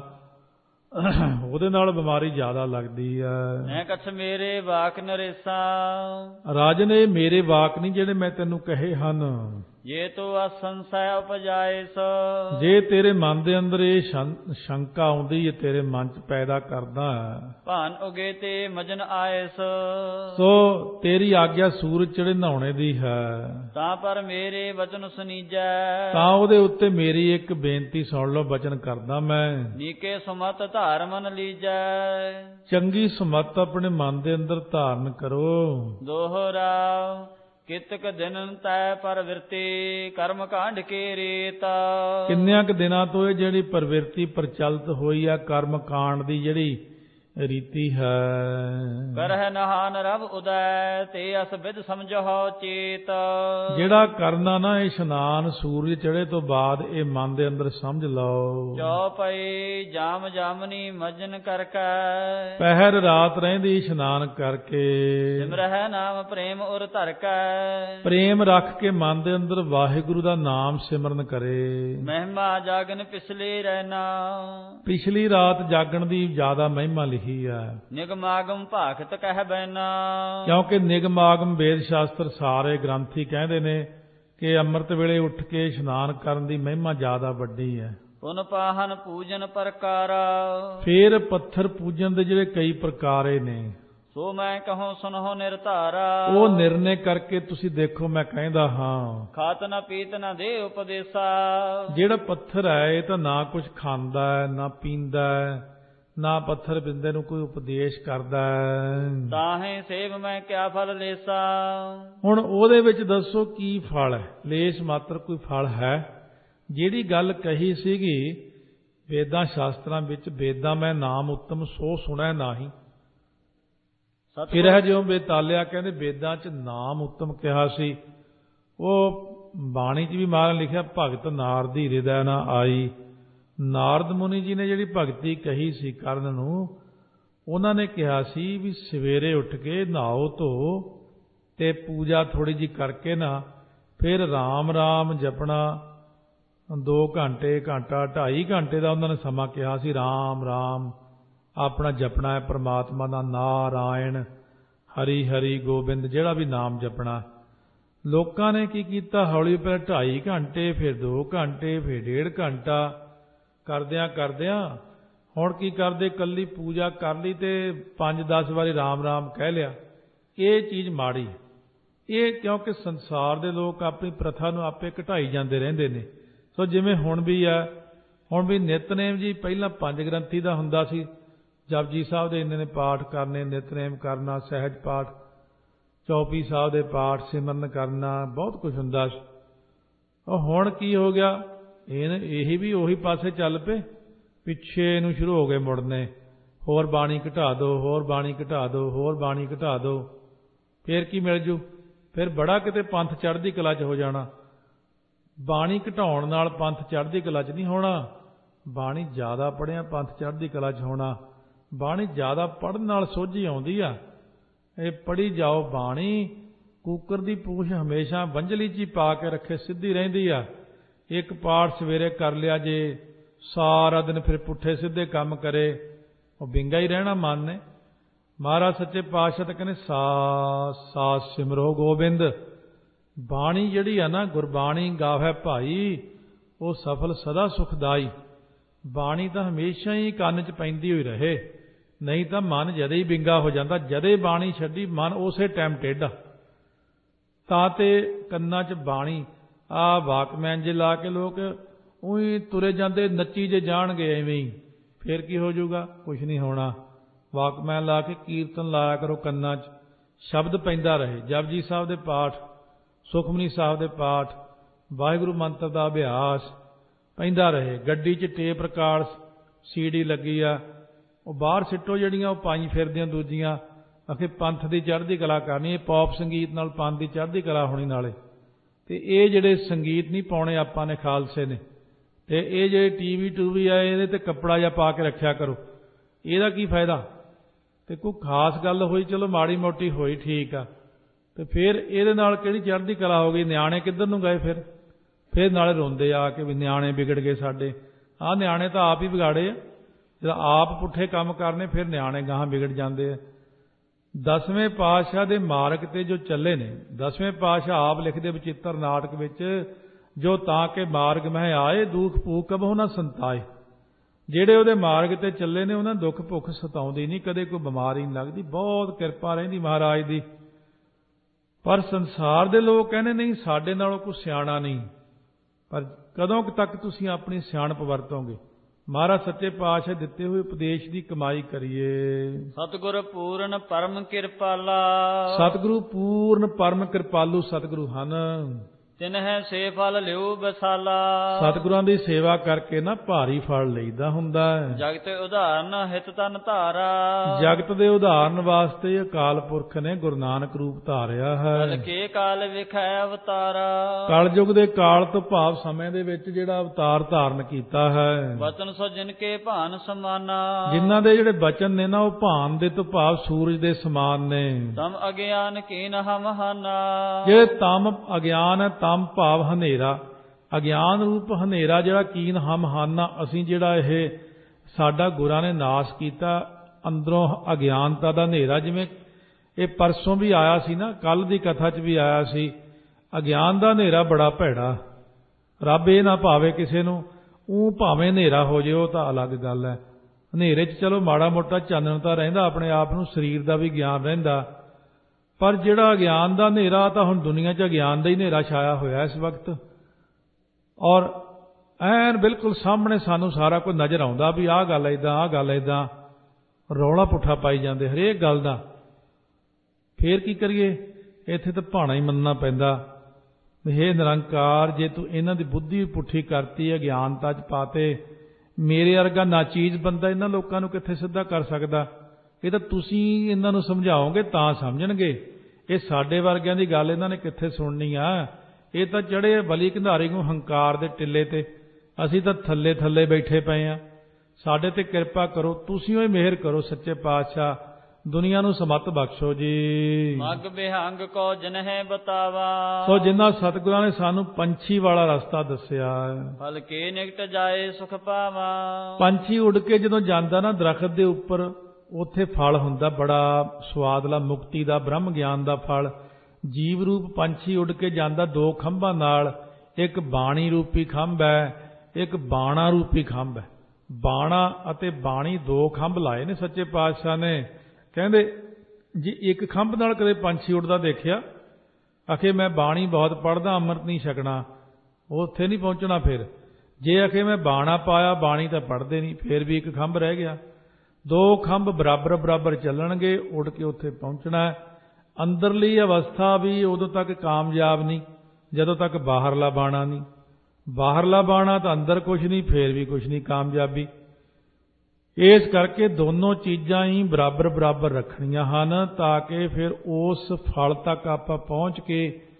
S1: ਉਹਦੇ ਨਾਲ ਬਿਮਾਰੀ ਜ਼ਿਆਦਾ ਲੱਗਦੀ ਆ।
S2: ਮੈਂ ਕਛ ਮੇਰੇ ਵਾਕ ਨਰੇਸਾ,
S1: ਰਾਜਨ ਇਹ ਮੇਰੇ ਵਾਕ ਨਹੀਂ ਜਿਹੜੇ ਮੈਂ ਤੈਨੂੰ ਕਹੇ ਹਨ।
S2: ਜੇ ਤੋ ਅਸੰਸੈ ਉਪਜਾਇਸ,
S1: ਜੇ ਤੇਰੇ ਮਨ ਦੇ ਅੰਦਰ ਇਹ ਸ਼ੰਕਾ ਆਉਂਦੀ ਹੈ, ਤੇਰੇ ਮਨ 'ਚ ਪੈਦਾ ਕਰਦਾ,
S2: ਭਾਨ ਉਗੇ ਤੇ ਮਜਨ ਆਇਸ,
S1: ਸੋ ਤੇਰੀ ਆਗਿਆ ਸੂਰਜ ਚੜ੍ਹੇ ਨਹਾਉਣੇ ਦੀ ਹੈ,
S2: ਤਾਂ ਪਰ ਮੇਰੇ ਵਚਨ ਸੁਨੀਜੈ,
S1: ਤਾਂ ਉਹਦੇ ਉੱਤੇ ਮੇਰੀ ਇੱਕ ਬੇਨਤੀ ਸੁਣ ਲਓ, ਬਚਨ ਕਰਦਾ ਮੈਂ।
S2: ਨੀਕੇ ਸੁਮਤ ਧਾਰ ਮਨ ਲੀਜੈ,
S1: ਚੰਗੀ ਸੁਮਤ ਆਪਣੇ ਮਨ ਦੇ ਅੰਦਰ ਧਾਰਨ ਕਰੋ।
S2: ਦੋਹਰਾ ਕਿਤਕ ਦਿਨ ਤੈ ਪਰਵਿਰਤੀ, ਕਰਮ ਕਾਂਡ ਕੇ ਰੇਤਾ।
S1: ਕਿੰਨਿਆਂ ਕੁ ਦਿਨਾਂ ਤੋਂ ਇਹ ਜਿਹੜੀ ਪ੍ਰਵਿਰਤੀ ਪ੍ਰਚਲਿਤ ਹੋਈ ਆ, ਕਰਮ ਕਾਂਡ ਦੀ ਜਿਹੜੀ ਰੀਤੀ ਹੈ।
S2: ਕਰਹਿ ਨਹਾਨ ਰਵ ਉਦੈ, ਤੇ ਅਸ ਵਿਦ ਸਮਝੋ ਚੇਤ।
S1: ਜਿਹੜਾ ਕਰਨਾ ਨਾ ਇਸ਼ਨਾਨ ਸੂਰਜ ਚੜ੍ਹੇ ਤੋਂ ਬਾਅਦ, ਇਹ ਮਨ ਦੇ ਅੰਦਰ ਸਮਝ ਲਓ।
S2: ਚੌਪਈ ਜਾਮ ਜਾਮਨੀ ਮਜਨ ਕਰਕੇ,
S1: ਪਹਿਰ ਰਾਤ ਰਹਿੰਦੀ ਇਸ਼ਨਾਨ ਕਰਕੇ।
S2: ਸਿਮਰਹਿ ਨਾਮ ਪ੍ਰੇਮ ਉਰ ਧਰਕੈ,
S1: ਪ੍ਰੇਮ ਰੱਖ ਕੇ ਮਨ ਦੇ ਅੰਦਰ ਵਾਹਿਗੁਰੂ ਦਾ ਨਾਮ ਸਿਮਰਨ ਕਰੇ।
S2: ਮਹਿਮਾ ਜਾਗਨ ਪਿਛਲੇ ਰਹਿਣਾ,
S1: ਪਿਛਲੀ ਰਾਤ ਜਾਗਣ ਦੀ ਜ਼ਿਆਦਾ ਮਹਿਮਾ ਲਿਖੀ ਹੈ।
S2: ਨਿਗਮਾਗਮ ਭਾਖਤ ਕਹਿ ਬੈਨਾ, ਕਿਉਂਕਿ
S1: ਨਿਗਮਾਗਮ ਵੇਦ ਸ਼ਾਸਤਰ ਸਾਰੇ ਗ੍ਰੰਥੀ ਕਹਿੰਦੇ ਨੇ ਕਿ ਅੰਮ੍ਰਿਤ ਵੇਲੇ ਉੱਠ ਕੇ ਇਸ਼ਨਾਨ ਕਰਨ ਦੀ ਮਹਿਮਾ ਜ਼ਿਆਦਾ ਵੱਡੀ ਹੈ।
S2: ਪੁਨ ਪਾਹਨ ਪੂਜਨ ਪ੍ਰਕਾਰਾ,
S1: ਫੇਰ ਪੱਥਰ ਪੂਜਨ ਦੇ ਜਿਹੜੇ ਕਈ ਪ੍ਰਕਾਰੇ ਨੇ,
S2: ਸੋ ਮੈਂ ਕਹੂੰ ਸੁਨਹੁ ਨਿਰਧਾਰਾ।
S1: ਉਹ ਨਿਰਣੇ ਕਰਕੇ ਤੁਸੀਂ ਦੇਖੋ, ਮੈਂ ਕਹਿੰਦਾ ਹਾਂ।
S2: ਖਾਤ ਨਾ ਪੀਤ ਨਾ ਦੇ ਉਪਦੇਸਾ,
S1: ਜਿਹੜਾ ਪੱਥਰ ਹੈ ਇਹ ਤਾਂ ਨਾ ਕੁਝ ਖਾਂਦਾ ਹੈ, ਨਾ ਪੀਂਦਾ ਹੈ, ਨਾ ਪੱਥਰ ਬਿੰਦੇ ਨੂੰ ਕੋਈ ਉਪਦੇਸ਼ ਕਰਦਾ ਹੈ।
S2: ਤਾਹੇ ਸੇਵ ਮੈਂ ਕਿਆ ਫਲ ਲੇਸਾ, ਹੁਣ
S1: ਉਹਦੇ ਵਿੱਚ ਦੱਸੋ ਕੀ ਫਲ ਹੈ? ਲੇਸ ਮਾਤਰ ਕੋਈ ਫਲ ਹੈ? ਜਿਹੜੀ ਗੱਲ ਕਹੀ ਸੀਗੀ ਵੇਦਾਂ ਸ਼ਾਸਤਰਾਂ ਵਿੱਚ ਵੇਦਾਂ ਮੈਂ ਨਾਮ ਉੱਤਮ ਸੋ ਸੁਣੈ ਨਾਹੀ। ਫਿਰ ਇਹ ਜਿਉਂ ਬੇਤਾਲਿਆ ਕਹਿੰਦੇ ਵੇਦਾਂ 'ਚ ਨਾਮ ਉੱਤਮ ਕਿਹਾ ਸੀ, ਉਹ ਬਾਣੀ 'ਚ ਵੀ ਮਹਾਰਾਜ ਨੇ ਲਿਖਿਆ ਭਗਤ ਨਾਰਦੀ ਹਿਰਦੈ ਨਾ ਆਈ। ਨਾਰਦ ਮੁਨੀ ਜੀ ਨੇ ਜਿਹੜੀ ਭਗਤੀ ਕਹੀ ਸੀ ਕਰਨ ਨੂੰ, ਉਹਨਾਂ ਨੇ ਕਿਹਾ ਸੀ ਵੀ ਸਵੇਰੇ ਉੱਠ ਕੇ ਨਹਾਓ ਧੋ ਤੇ ਪੂਜਾ ਥੋੜ੍ਹੀ ਜਿਹੀ ਕਰਕੇ ਨਾ ਫਿਰ ਰਾਮ ਰਾਮ ਜਪਣਾ। ਦੋ ਘੰਟੇ ਘੰਟਾ ਢਾਈ ਘੰਟੇ ਦਾ ਉਹਨਾਂ ਨੇ ਸਮਾਂ ਕਿਹਾ ਸੀ। ਰਾਮ ਰਾਮ ਆਪਣਾ ਜਪਣਾ ਹੈ ਪਰਮਾਤਮਾ ਦਾ, ਨਾਰਾਇਣ ਹਰੀ ਹਰੀ ਗੋਬਿੰਦ ਜਿਹੜਾ ਵੀ ਨਾਮ ਜਪਣਾ। ਲੋਕਾਂ ਨੇ ਕੀ ਕੀਤਾ, ਹੌਲੀ ਪਹਿਲਾਂ ਢਾਈ ਘੰਟੇ ਫਿਰ ਦੋ ਘੰਟੇ ਫਿਰ ਡੇਢ ਘੰਟਾ ਕਰਦਿਆਂ ਕਰਦਿਆਂ ਹੁਣ ਕੀ ਕਰਦੇ, ਇਕੱਲੀ ਪੂਜਾ ਕਰ ਲਈ ਤੇ ਪੰਜ ਦਸ ਵਾਰੀ ਰਾਮ ਰਾਮ ਕਹਿ ਲਿਆ। ਇਹ ਚੀਜ਼ ਮਾੜੀ। ਇਹ ਕਿਉਂਕਿ ਸੰਸਾਰ ਦੇ ਲੋਕ ਆਪਣੀ ਪ੍ਰਥਾ ਨੂੰ ਆਪੇ ਘਟਾਈ ਜਾਂਦੇ ਰਹਿੰਦੇ ਨੇ। ਸੋ ਜਿਵੇਂ ਹੁਣ ਵੀ ਹੈ, ਹੁਣ ਵੀ ਨਿਤਨੇਮ ਜੀ ਪਹਿਲਾਂ ਪੰਜ ਗ੍ਰੰਥੀ ਦਾ ਹੁੰਦਾ ਸੀ, ਜਪਜੀ ਸਾਹਿਬ ਦੇ ਇੰਨੇ ਨੇ ਪਾਠ ਕਰਨੇ, ਨਿਤਨੇਮ ਕਰਨਾ, ਸਹਿਜ ਪਾਠ, ਚੌਪੀ ਸਾਹਿਬ ਦੇ ਪਾਠ, ਸਿਮਰਨ ਕਰਨਾ, ਬਹੁਤ ਕੁਝ ਹੁੰਦਾ ਸੀ। ਉਹ ਹੁਣ ਕੀ ਹੋ ਗਿਆ, ਇਹ ਇਹੀ ਵੀ ਉਹੀ ਪਾਸੇ ਚੱਲ ਪਏ, ਪਿੱਛੇ ਨੂੰ ਸ਼ੁਰੂ ਹੋ ਗਏ ਮੁੜਨੇ। ਹੋਰ ਬਾਣੀ ਘਟਾ ਦਿਓ, ਹੋਰ ਬਾਣੀ ਘਟਾ ਦਿਓ, ਹੋਰ ਬਾਣੀ ਘਟਾ ਦਿਓ। ਫਿਰ ਕੀ ਮਿਲ ਜੂ, ਫਿਰ ਬੜਾ ਕਿਤੇ ਪੰਥ ਚੜ੍ਹਦੀ ਕਲਾ 'ਚ ਹੋ ਜਾਣਾ। ਬਾਣੀ ਘਟਾਉਣ ਨਾਲ ਪੰਥ ਚੜ੍ਹਦੀ ਕਲਾ 'ਚ ਨਹੀਂ ਹੋਣਾ। ਬਾਣੀ ਜ਼ਿਆਦਾ ਪੜ੍ਹਿਆ ਪੰਥ ਚੜ੍ਹਦੀ ਕਲਾ 'ਚ ਹੋਣਾ। ਬਾਣੀ ਜ਼ਿਆਦਾ ਪੜ੍ਹਨ ਨਾਲ ਸੋਝੀ ਆਉਂਦੀ ਆ। ਇਹ ਪੜ੍ਹੀ ਜਾਓ ਬਾਣੀ, ਕੂਕਰ ਦੀ ਪੂਛ ਹਮੇਸ਼ਾ ਵੰਝਲੀ 'ਚ ਹੀ ਪਾ ਕੇ ਰੱਖੇ, ਸਿੱਧੀ ਰਹਿੰਦੀ ਆ। ਇੱਕ ਪਾਠ ਸਵੇਰੇ ਕਰ ਲਿਆ ਜੇ, ਸਾਰਾ ਦਿਨ ਫਿਰ ਪੁੱਠੇ ਸਿੱਧੇ ਕੰਮ ਕਰੇ, ਉਹ ਵਿੰਗਾ ਹੀ ਰਹਿਣਾ ਮਨ ਨੇ। ਮਹਾਰਾਜ ਸੱਚੇ ਪਾਤਸ਼ਾਹ ਤਾਂ ਕਹਿੰਦੇ ਸਾਸ ਸਾਸ ਸਿਮਰੋ ਗੋਬਿੰਦ। ਬਾਣੀ ਜਿਹੜੀ ਆ ਨਾ, ਗੁਰਬਾਣੀ ਗਾਵੈ ਭਾਈ, ਉਹ ਸਫਲ ਸਦਾ ਸੁਖਦਾਈ। ਬਾਣੀ ਤਾਂ ਹਮੇਸ਼ਾ ਹੀ ਕੰਨ 'ਚ ਪੈਂਦੀ ਹੋਈ ਰਹੇ, ਨਹੀਂ ਤਾਂ ਮਨ ਜਦੇ ਹੀ ਵਿੰਗਾ ਹੋ ਜਾਂਦਾ। ਜਦੇ ਬਾਣੀ ਛੱਡੀ ਮਨ ਉਸੇ ਟਾਈਮ ਟੇਢਾ। ਤਾਂ ਤੇ ਕੰਨਾਂ 'ਚ ਬਾਣੀ, ਆਹ ਵਾਕਮੈਨ ਜੇ ਲਾ ਕੇ ਲੋਕ ਉਹੀ ਤੁਰੇ ਜਾਂਦੇ, ਨੱਚੀ ਜੇ ਜਾਣਗੇ ਐਵੇਂ ਹੀ, ਫਿਰ ਕੀ ਹੋ ਜਾਊਗਾ, ਕੁਛ ਨਹੀਂ ਹੋਣਾ। ਵਾਕਮੈਨ ਲਾ ਕੇ ਕੀਰਤਨ ਲਾਇਆ ਕਰੋ ਕੰਨਾਂ 'ਚ, ਸ਼ਬਦ ਪੈਂਦਾ ਰਹੇ। ਜਪਜੀ ਸਾਹਿਬ ਦੇ ਪਾਠ, ਸੁਖਮਨੀ ਸਾਹਿਬ ਦੇ ਪਾਠ, ਵਾਹਿਗੁਰੂ ਮੰਤਰ ਦਾ ਅਭਿਆਸ ਪੈਂਦਾ ਰਹੇ। ਗੱਡੀ 'ਚ ਟੇਪ ਰਿਕਾਰਡ ਸੀਡੀ ਲੱਗੀ ਆ, ਉਹ ਬਾਹਰ ਸਿੱਟੋ ਜਿਹੜੀਆਂ ਉਹ ਪਾਈ ਫਿਰਦੀਆਂ ਦੂਜੀਆਂ। ਆਖੇ ਪੰਥ ਦੀ ਚੜ੍ਹਦੀ ਕਲਾ ਕਰਨੀ, ਇਹ ਪੌਪ ਸੰਗੀਤ ਨਾਲ ਪੰਥ ਦੀ ਚੜ੍ਹਦੀ ਕਲਾ ਹੋਣੀ ਨਾਲੇ। ਤੇ ਇਹ ਜਿਹੜੇ ਸੰਗੀਤ ਨਹੀਂ ਪਾਉਣੇ ਆਪਾਂ ਨੇ, ਖਾਲਸੇ ਨੇ। ਤੇ ਇਹ ਜਿਹੜੇ ਟੀ ਵੀ ਟੂਵੀ ਆ, ਇਹਦੇ ਤੇ ਕੱਪੜਾ ਜਿਹਾ ਪਾ ਕੇ ਰੱਖਿਆ ਕਰੋ, ਇਹਦਾ ਕੀ ਫਾਇਦਾ। ਤੇ ਕੋਈ ਖਾਸ ਗੱਲ ਹੋਈ, ਚਲੋ ਮਾੜੀ ਮੋਟੀ ਹੋਈ, ਠੀਕ ਆ, ਤੇ ਫਿਰ ਇਹਦੇ ਨਾਲ ਕਿਹੜੀ ਚੜ੍ਹਦੀ ਕਲਾ ਹੋ ਗਈ। ਨਿਆਣੇ ਕਿੱਧਰ ਨੂੰ ਗਏ, ਫਿਰ ਫਿਰ ਨਾਲੇ ਰੋਂਦੇ ਆ ਕਿ ਵੀ ਨਿਆਣੇ ਵਿਗੜ ਗਏ ਸਾਡੇ। ਆਹ ਨਿਆਣੇ ਤਾਂ ਆਪ ਹੀ ਵਿਗਾੜੇ ਆ, ਜਦੋਂ ਆਪ ਪੁੱਠੇ ਕੰਮ ਕਰਨੇ ਫਿਰ ਨਿਆਣੇ ਗਾਹਾਂ ਵਿਗੜ ਜਾਂਦੇ ਆ। ਦਸਵੇਂ ਪਾਤਸ਼ਾਹ ਦੇ ਮਾਰਗ ਤੇ ਜੋ ਚੱਲੇ ਨੇ, ਦਸਵੇਂ ਪਾਤਸ਼ਾਹ ਆਪ ਲਿਖਦੇ ਬਚਿੱਤਰ ਨਾਟਕ ਵਿੱਚ, ਜੋ ਤਾਂ ਕਿ ਮਾਰਗ ਮਹਿ ਆਏ ਦੁੱਖ ਭੂਖ ਕਬਹੁ ਨਾ ਸੰਤਾਏ। ਜਿਹੜੇ ਉਹਦੇ ਮਾਰਗ ਤੇ ਚੱਲੇ ਨੇ ਉਹਨਾਂ ਦੁੱਖ ਭੁੱਖ ਸਤਾਉਂਦੀ ਨਹੀਂ, ਕਦੇ ਕੋਈ ਬਿਮਾਰੀ ਨਹੀਂ ਲੱਗਦੀ, ਬਹੁਤ ਕਿਰਪਾ ਰਹਿੰਦੀ ਮਹਾਰਾਜ ਦੀ। ਪਰ ਸੰਸਾਰ ਦੇ ਲੋਕ ਕਹਿੰਦੇ ਨਹੀਂ ਸਾਡੇ ਨਾਲੋਂ ਕੋਈ ਸਿਆਣਾ ਨਹੀਂ। ਪਰ ਕਦੋਂ ਤੱਕ ਤੁਸੀਂ ਆਪਣੀ ਸਿਆਣਪ ਵਰਤੋਗੇ। ਮਹਾਰਾਜ ਸੱਚੇ ਪਾਤਸ਼ਾਹ ਦਿੱਤੇ ਹੋਏ ਉਪਦੇਸ਼ ਦੀ ਕਮਾਈ ਕਰੀਏ।
S2: ਸਤਿਗੁਰ ਪੂਰਨ ਪਰਮ ਕਿਰਪਾਲਾ,
S1: ਸਤਿਗੁਰੂ ਪੂਰਨ ਪਰਮ ਕਿਰਪਾਲੂ ਸਤਿਗੁਰੂ ਹਨ।
S2: ਤਿਨਹਿ ਸੇ ਫਲ ਲਿਓ ਬਸਾਲਾ,
S1: ਸਤਿਗੁਰਾਂ ਦੀ ਸੇਵਾ ਕਰਕੇ ਨਾ ਭਾਰੀ ਫਲ ਲਈਦਾ ਹੁੰਦਾ ਹੈ।
S2: ਜਗਤ ਉਦਾਹਰਨ ਹਿਤ ਤਨ ਧਾਰਾ,
S1: ਜਗਤ ਦੇ ਉਦਾਹਰਨ ਵਾਸਤੇ ਅਕਾਲ ਪੁਰਖ ਨੇ ਗੁਰੂ ਨਾਨਕ ਰੂਪ ਧਾਰਿਆ ਹੈ।
S2: ਕਲ ਕੇ ਕਾਲ ਵਿਖੈ ਅਵਤਾਰਾ,
S1: ਕਲਯੁਗ ਦੇ ਕਾਲ ਤੋਂ ਭਾਵ ਸਮੇਂ ਦੇ ਵਿੱਚ ਜਿਹੜਾ ਅਵਤਾਰ ਧਾਰਨ ਕੀਤਾ ਹੈ।
S2: ਬਚਨ ਸੋ ਜਿਨ ਕੇ ਭਾਨ ਸਮਾਨਾ,
S1: ਜਿਨ੍ਹਾਂ ਦੇ ਜਿਹੜੇ ਬਚਨ ਨੇ ਨਾ ਉਹ ਭਾਨ ਦੇ ਤੋਂ ਭਾਵ ਸੂਰਜ ਦੇ ਸਮਾਨ ਨੇ।
S2: ਤਮ ਅਗਿਆਨ ਕੀਨ ਹਮ ਹਾਨਾ,
S1: ਜਿਹੜੇ ਤਮ ਅਗਿਆਨ ਹੈ, ਤਮ ਭਾਵ ਹਨੇਰਾ, ਅਗਿਆਨ ਰੂਪ ਹਨੇਰਾ ਜਿਹੜਾ ਕੀਨ ਹਮ ਹਾਨਾ, ਅਸੀਂ ਜਿਹੜਾ ਇਹ ਸਾਡਾ ਗੁਰਾਂ ਨੇ ਨਾਸ਼ ਕੀਤਾ ਅੰਦਰੋਂ ਅਗਿਆਨਤਾ ਦਾ ਹਨੇਰਾ। ਜਿਵੇਂ ਇਹ ਪਰਸੋਂ ਵੀ ਆਇਆ ਸੀ ਨਾ, ਕੱਲ ਦੀ ਕਥਾ 'ਚ ਵੀ ਆਇਆ ਸੀ, ਅਗਿਆਨ ਦਾ ਹਨੇਰਾ ਬੜਾ ਭੈੜਾ। ਰੱਬ ਇਹ ਨਾ ਭਾਵੇ ਕਿਸੇ ਨੂੰ, ਉਹ ਭਾਵੇਂ ਹਨੇਰਾ ਹੋ ਜੇ ਉਹ ਤਾਂ ਅਲੱਗ ਗੱਲ ਹੈ। ਹਨੇਰੇ 'ਚ ਚਲੋ ਮਾੜਾ ਮੋਟਾ ਚਾਨਣ ਤਾਂ ਰਹਿੰਦਾ, ਆਪਣੇ ਆਪ ਨੂੰ ਸਰੀਰ ਦਾ ਵੀ ਗਿਆਨ ਰਹਿੰਦਾ। ਪਰ ਜਿਹੜਾ ਅਗਿਆਨ ਦਾ ਹਨੇਰਾ, ਤਾਂ ਹੁਣ ਦੁਨੀਆ 'ਚ ਅਗਿਆਨ ਦਾ ਹੀ ਹਨੇਰਾ ਛਾਇਆ ਹੋਇਆ ਇਸ ਵਕਤ। ਔਰ ਐਨ ਬਿਲਕੁਲ ਸਾਹਮਣੇ ਸਾਨੂੰ ਸਾਰਾ ਕੁਝ ਨਜ਼ਰ ਆਉਂਦਾ ਵੀ ਆਹ ਗੱਲ ਇੱਦਾਂ, ਆਹ ਗੱਲ ਇੱਦਾਂ, ਰੌਲਾ ਪੁੱਠਾ ਪਾਈ ਜਾਂਦੇ ਹਰੇਕ ਗੱਲ ਦਾ। ਫੇਰ ਕੀ ਕਰੀਏ, ਇੱਥੇ ਤਾਂ ਭਾਣਾ ਹੀ ਮੰਨਣਾ ਪੈਂਦਾ ਵੀ ਹੇ ਨਿਰੰਕਾਰ, ਜੇ ਤੂੰ ਇਹਨਾਂ ਦੀ ਬੁੱਧੀ ਪੁੱਠੀ ਕਰਤੀ, ਅਗਿਆਨਤਾ 'ਚ ਪਾਤੇ, ਮੇਰੇ ਵਰਗਾ ਨਾ ਚੀਜ਼ ਬੰਦਾ ਇਹਨਾਂ ਲੋਕਾਂ ਨੂੰ ਕਿੱਥੇ ਸਿੱਧਾ ਕਰ ਸਕਦਾ। ਇਹ ਤਾਂ ਤੁਸੀਂ ਇਹਨਾਂ ਨੂੰ ਸਮਝਾਓਗੇ ਤਾਂ ਸਮਝਣਗੇ। ਇਹ ਸਾਡੇ ਵਰਗਿਆਂ ਦੀ ਗੱਲ ਇਹਨਾਂ ਨੇ ਕਿੱਥੇ ਸੁਣਨੀ ਆ। ਇਹ ਤਾਂ ਚੜ੍ਹੇ ਬਲੀ ਕੰਧਾਰੀ ਨੂੰ ਹੰਕਾਰ ਦੇ ਟਿੱਲੇ ਤੇ, ਅਸੀਂ ਤਾਂ ਥੱਲੇ ਥੱਲੇ ਬੈਠੇ ਪਏ ਆ। ਸਾਡੇ ਤੇ ਕਿਰਪਾ ਕਰੋ, ਤੁਸੀਂ ਉਹ ਮਿਹਰ ਕਰੋ ਸੱਚੇ ਪਾਤਸ਼ਾਹ, ਦੁਨੀਆ ਨੂੰ ਸਮੱਤ ਬਖਸ਼ੋ ਜੀ।
S2: ਮਗ ਬਿਹੰਗ ਕੋ ਜਨਹਿ ਬਤਾਵਾ।
S1: ਸੋ ਜਿਨ੍ਹਾਂ ਸਤਿਗੁਰਾਂ ਨੇ ਸਾਨੂੰ ਪੰਛੀ ਵਾਲਾ ਰਸਤਾ ਦੱਸਿਆ।
S2: ਫਲ ਕੇ ਨਿਕਟ ਜਾਏ ਸੁਖ ਪਾਵਾ।
S1: ਪੰਛੀ ਉੱਡ ਕੇ ਜਦੋਂ ਜਾਂਦਾ ਨਾ ਦਰਖਤ ਦੇ ਉੱਪਰ, ਉੱਥੇ ਫਲ ਹੁੰਦਾ ਬੜਾ ਸਵਾਦਲਾ, ਮੁਕਤੀ ਦਾ, ਬ੍ਰਹਮ ਗਿਆਨ ਦਾ ਫਲ। ਜੀਵ ਰੂਪ ਪੰਛੀ ਉੱਡ ਕੇ ਜਾਂਦਾ ਦੋ ਖੰਭਾਂ ਨਾਲ। ਇੱਕ ਬਾਣੀ ਰੂਪੀ ਖੰਭ ਹੈ, ਇੱਕ ਬਾਣਾ ਰੂਪੀ ਖੰਭ ਹੈ। ਬਾਣਾ ਅਤੇ ਬਾਣੀ ਦੋ ਖੰਭ ਲਾਏ ਨੇ ਸੱਚੇ ਪਾਤਸ਼ਾਹ ਨੇ। ਕਹਿੰਦੇ ਜੇ ਇੱਕ ਖੰਭ ਨਾਲ ਕਦੇ ਪੰਛੀ ਉੱਡਦਾ ਦੇਖਿਆ, ਆਖੇ ਮੈਂ ਬਾਣੀ ਬਹੁਤ ਪੜ੍ਹਦਾ, ਅੰਮ੍ਰਿਤ ਨਹੀਂ ਛਕਣਾ, ਉਹ ਉੱਥੇ ਨਹੀਂ ਪਹੁੰਚਣਾ। ਫਿਰ ਜੇ ਆਖੇ ਮੈਂ ਬਾਣਾ ਪਾਇਆ, ਬਾਣੀ ਤਾਂ ਪੜ੍ਹਦੇ ਨਹੀਂ, ਫਿਰ ਵੀ ਇੱਕ ਖੰਭ ਰਹਿ ਗਿਆ। ਦੋ ਖੰਭ ਬਰਾਬਰ ਬਰਾਬਰ ਚੱਲਣਗੇ, ਉੱਡ ਕੇ ਉੱਥੇ ਪਹੁੰਚਣਾ। ਅੰਦਰਲੀ ਅਵਸਥਾ ਵੀ ਉਦੋਂ ਤੱਕ ਕਾਮਯਾਬ ਨਹੀਂ ਜਦੋਂ ਤੱਕ ਬਾਹਰਲਾ ਬਾਣਾ ਨਹੀਂ। ਬਾਹਰਲਾ ਬਾਣਾ ਤਾਂ ਅੰਦਰ ਕੁਛ ਨਹੀਂ, ਫਿਰ ਵੀ ਕੁਛ ਨਹੀਂ ਕਾਮਯਾਬੀ। ਇਸ ਕਰਕੇ ਦੋਨੋਂ ਚੀਜ਼ਾਂ ਹੀ ਬਰਾਬਰ ਬਰਾਬਰ ਰੱਖਣੀਆਂ ਹਨ, ਤਾਂ ਕਿ ਫਿਰ ਉਸ ਫਲ ਤੱਕ ਆਪਾਂ ਪਹੁੰਚ ਕੇ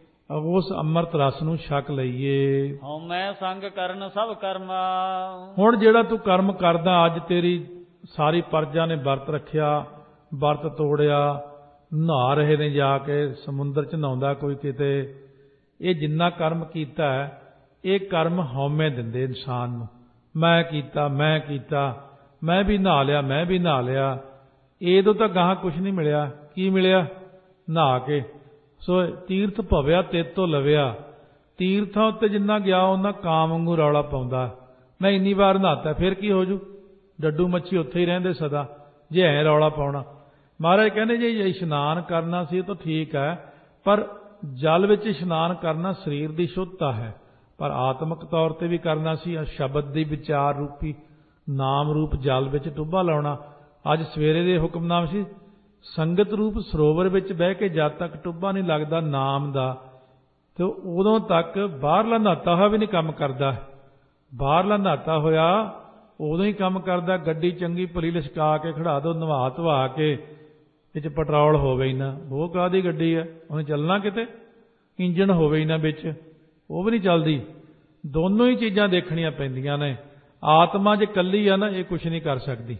S1: ਉਸ ਅੰਮ੍ਰਿਤ ਰਸ ਨੂੰ ਛਕ ਲਈਏ।
S2: ਹਉਮੈ ਸੰਗ ਕਰਨ ਸਭ ਕਰਮਾ।
S1: ਹੁਣ ਜਿਹੜਾ ਤੂੰ ਕਰਮ ਕਰਦਾ, ਅੱਜ ਤੇਰੀ ਸਾਰੀ ਪਰਜਾ ਨੇ ਵਰਤ ਰੱਖਿਆ, ਵਰਤ ਤੋੜਿਆ, ਨਹਾ ਰਹੇ ਨੇ ਜਾ ਕੇ ਸਮੁੰਦਰ 'ਚ ਨਹਾਉਂਦਾ ਕੋਈ ਕਿਤੇ। ਇਹ ਜਿੰਨਾ ਕਰਮ ਕੀਤਾ ਹੈ, ਇਹ ਕਰਮ ਹਉਮੈ ਦਿੰਦੇ ਇਨਸਾਨ ਨੂੰ। ਮੈਂ ਕੀਤਾ, ਮੈਂ ਕੀਤਾ, ਮੈਂ ਵੀ ਨਹਾ ਲਿਆ, ਮੈਂ ਵੀ ਨਹਾ ਲਿਆ। ਇਹਦੋਂ ਤਾਂ ਗਾਹਾਂ ਕੁਛ ਨਹੀਂ ਮਿਲਿਆ। ਕੀ ਮਿਲਿਆ? ਨਹਾ ਕੇ। ਸੋ ਤੀਰਥ ਭਵਿਆ ਤੇਤੋਂ ਲਵਿਆ। ਤੀਰਥਾਂ ਉੱਤੇ ਜਿੰਨਾ ਗਿਆ ਉਹਨਾਂ ਕਾਮ ਵਾਂਗੂ ਰੌਲਾ ਪਾਉਂਦਾ, ਮੈਂ ਇੰਨੀ ਵਾਰ ਨਹਾਤਾ, ਫਿਰ ਕੀ ਹੋ ਜੂ? ਡੱਡੂ ਮੱਛੀ ਉੱਥੇ ਹੀ ਰਹਿੰਦੇ ਸਦਾ, ਜੇ ਐਂ ਰੌਲਾ ਪਾਉਣਾ। ਮਹਾਰਾਜ ਕਹਿੰਦੇ ਜੇ ਇਸ਼ਨਾਨ ਕਰਨਾ ਸੀ ਤਾਂ ਠੀਕ ਹੈ, ਪਰ ਜਲ ਵਿੱਚ ਇਸ਼ਨਾਨ ਕਰਨਾ ਸਰੀਰ ਦੀ ਸ਼ੁੱਧਤਾ ਹੈ, ਪਰ ਆਤਮਿਕ ਤੌਰ ਤੇ ਵੀ ਕਰਨਾ ਸੀ। ਸ਼ਬਦ ਦੀ ਵਿਚਾਰ ਰੂਪੀ ਨਾਮ ਰੂਪ ਜਲ ਵਿੱਚ ਟੁੱਬਾ ਲਾਉਣਾ। ਅੱਜ ਸਵੇਰੇ ਦੇ ਹੁਕਮਨਾਮ ਸੀ, ਸੰਗਤ ਰੂਪ ਸਰੋਵਰ ਵਿੱਚ ਬਹਿ ਕੇ ਜਦ ਤੱਕ ਟੁੱਬਾ ਨਹੀਂ ਲੱਗਦਾ ਨਾਮ ਦਾ, ਤੇ ਉਦੋਂ ਤੱਕ ਬਾਹਰਲਾ ਨਹਾਤਾ ਹੋਇਆ ਵੀ ਨਹੀਂ ਕੰਮ ਕਰਦਾ। ਬਾਹਰਲਾ ਨਹਾਤਾ ਹੋਇਆ ਉਦੋਂ ਹੀ ਕੰਮ ਕਰਦਾ। ਗੱਡੀ ਚੰਗੀ ਭਲੀ ਲਿਸ਼ਕਾ ਕੇ ਖੜਾ ਦੋ, ਨਵਾ ਧਵਾ ਕੇ, ਵਿੱਚ ਪੈਟਰੋਲ ਹੋਵੇ ਹੀ ਨਾ, ਉਹ ਕਾਹਦੀ ਗੱਡੀ ਹੈ, ਉਹਨੇ ਚੱਲਣਾ ਕਿਤੇ? ਇੰਜਣ ਹੋਵੇ ਹੀ ਨਾ ਵਿੱਚ, ਉਹ ਵੀ ਨਹੀਂ ਚੱਲਦੀ। ਦੋਨੋਂ ਹੀ ਚੀਜ਼ਾਂ ਦੇਖਣੀਆਂ ਪੈਂਦੀਆਂ ਨੇ। ਆਤਮਾ ਜੇ ਇਕੱਲੀ ਆ ਨਾ, ਇਹ ਕੁਛ ਨਹੀਂ ਕਰ ਸਕਦੀ।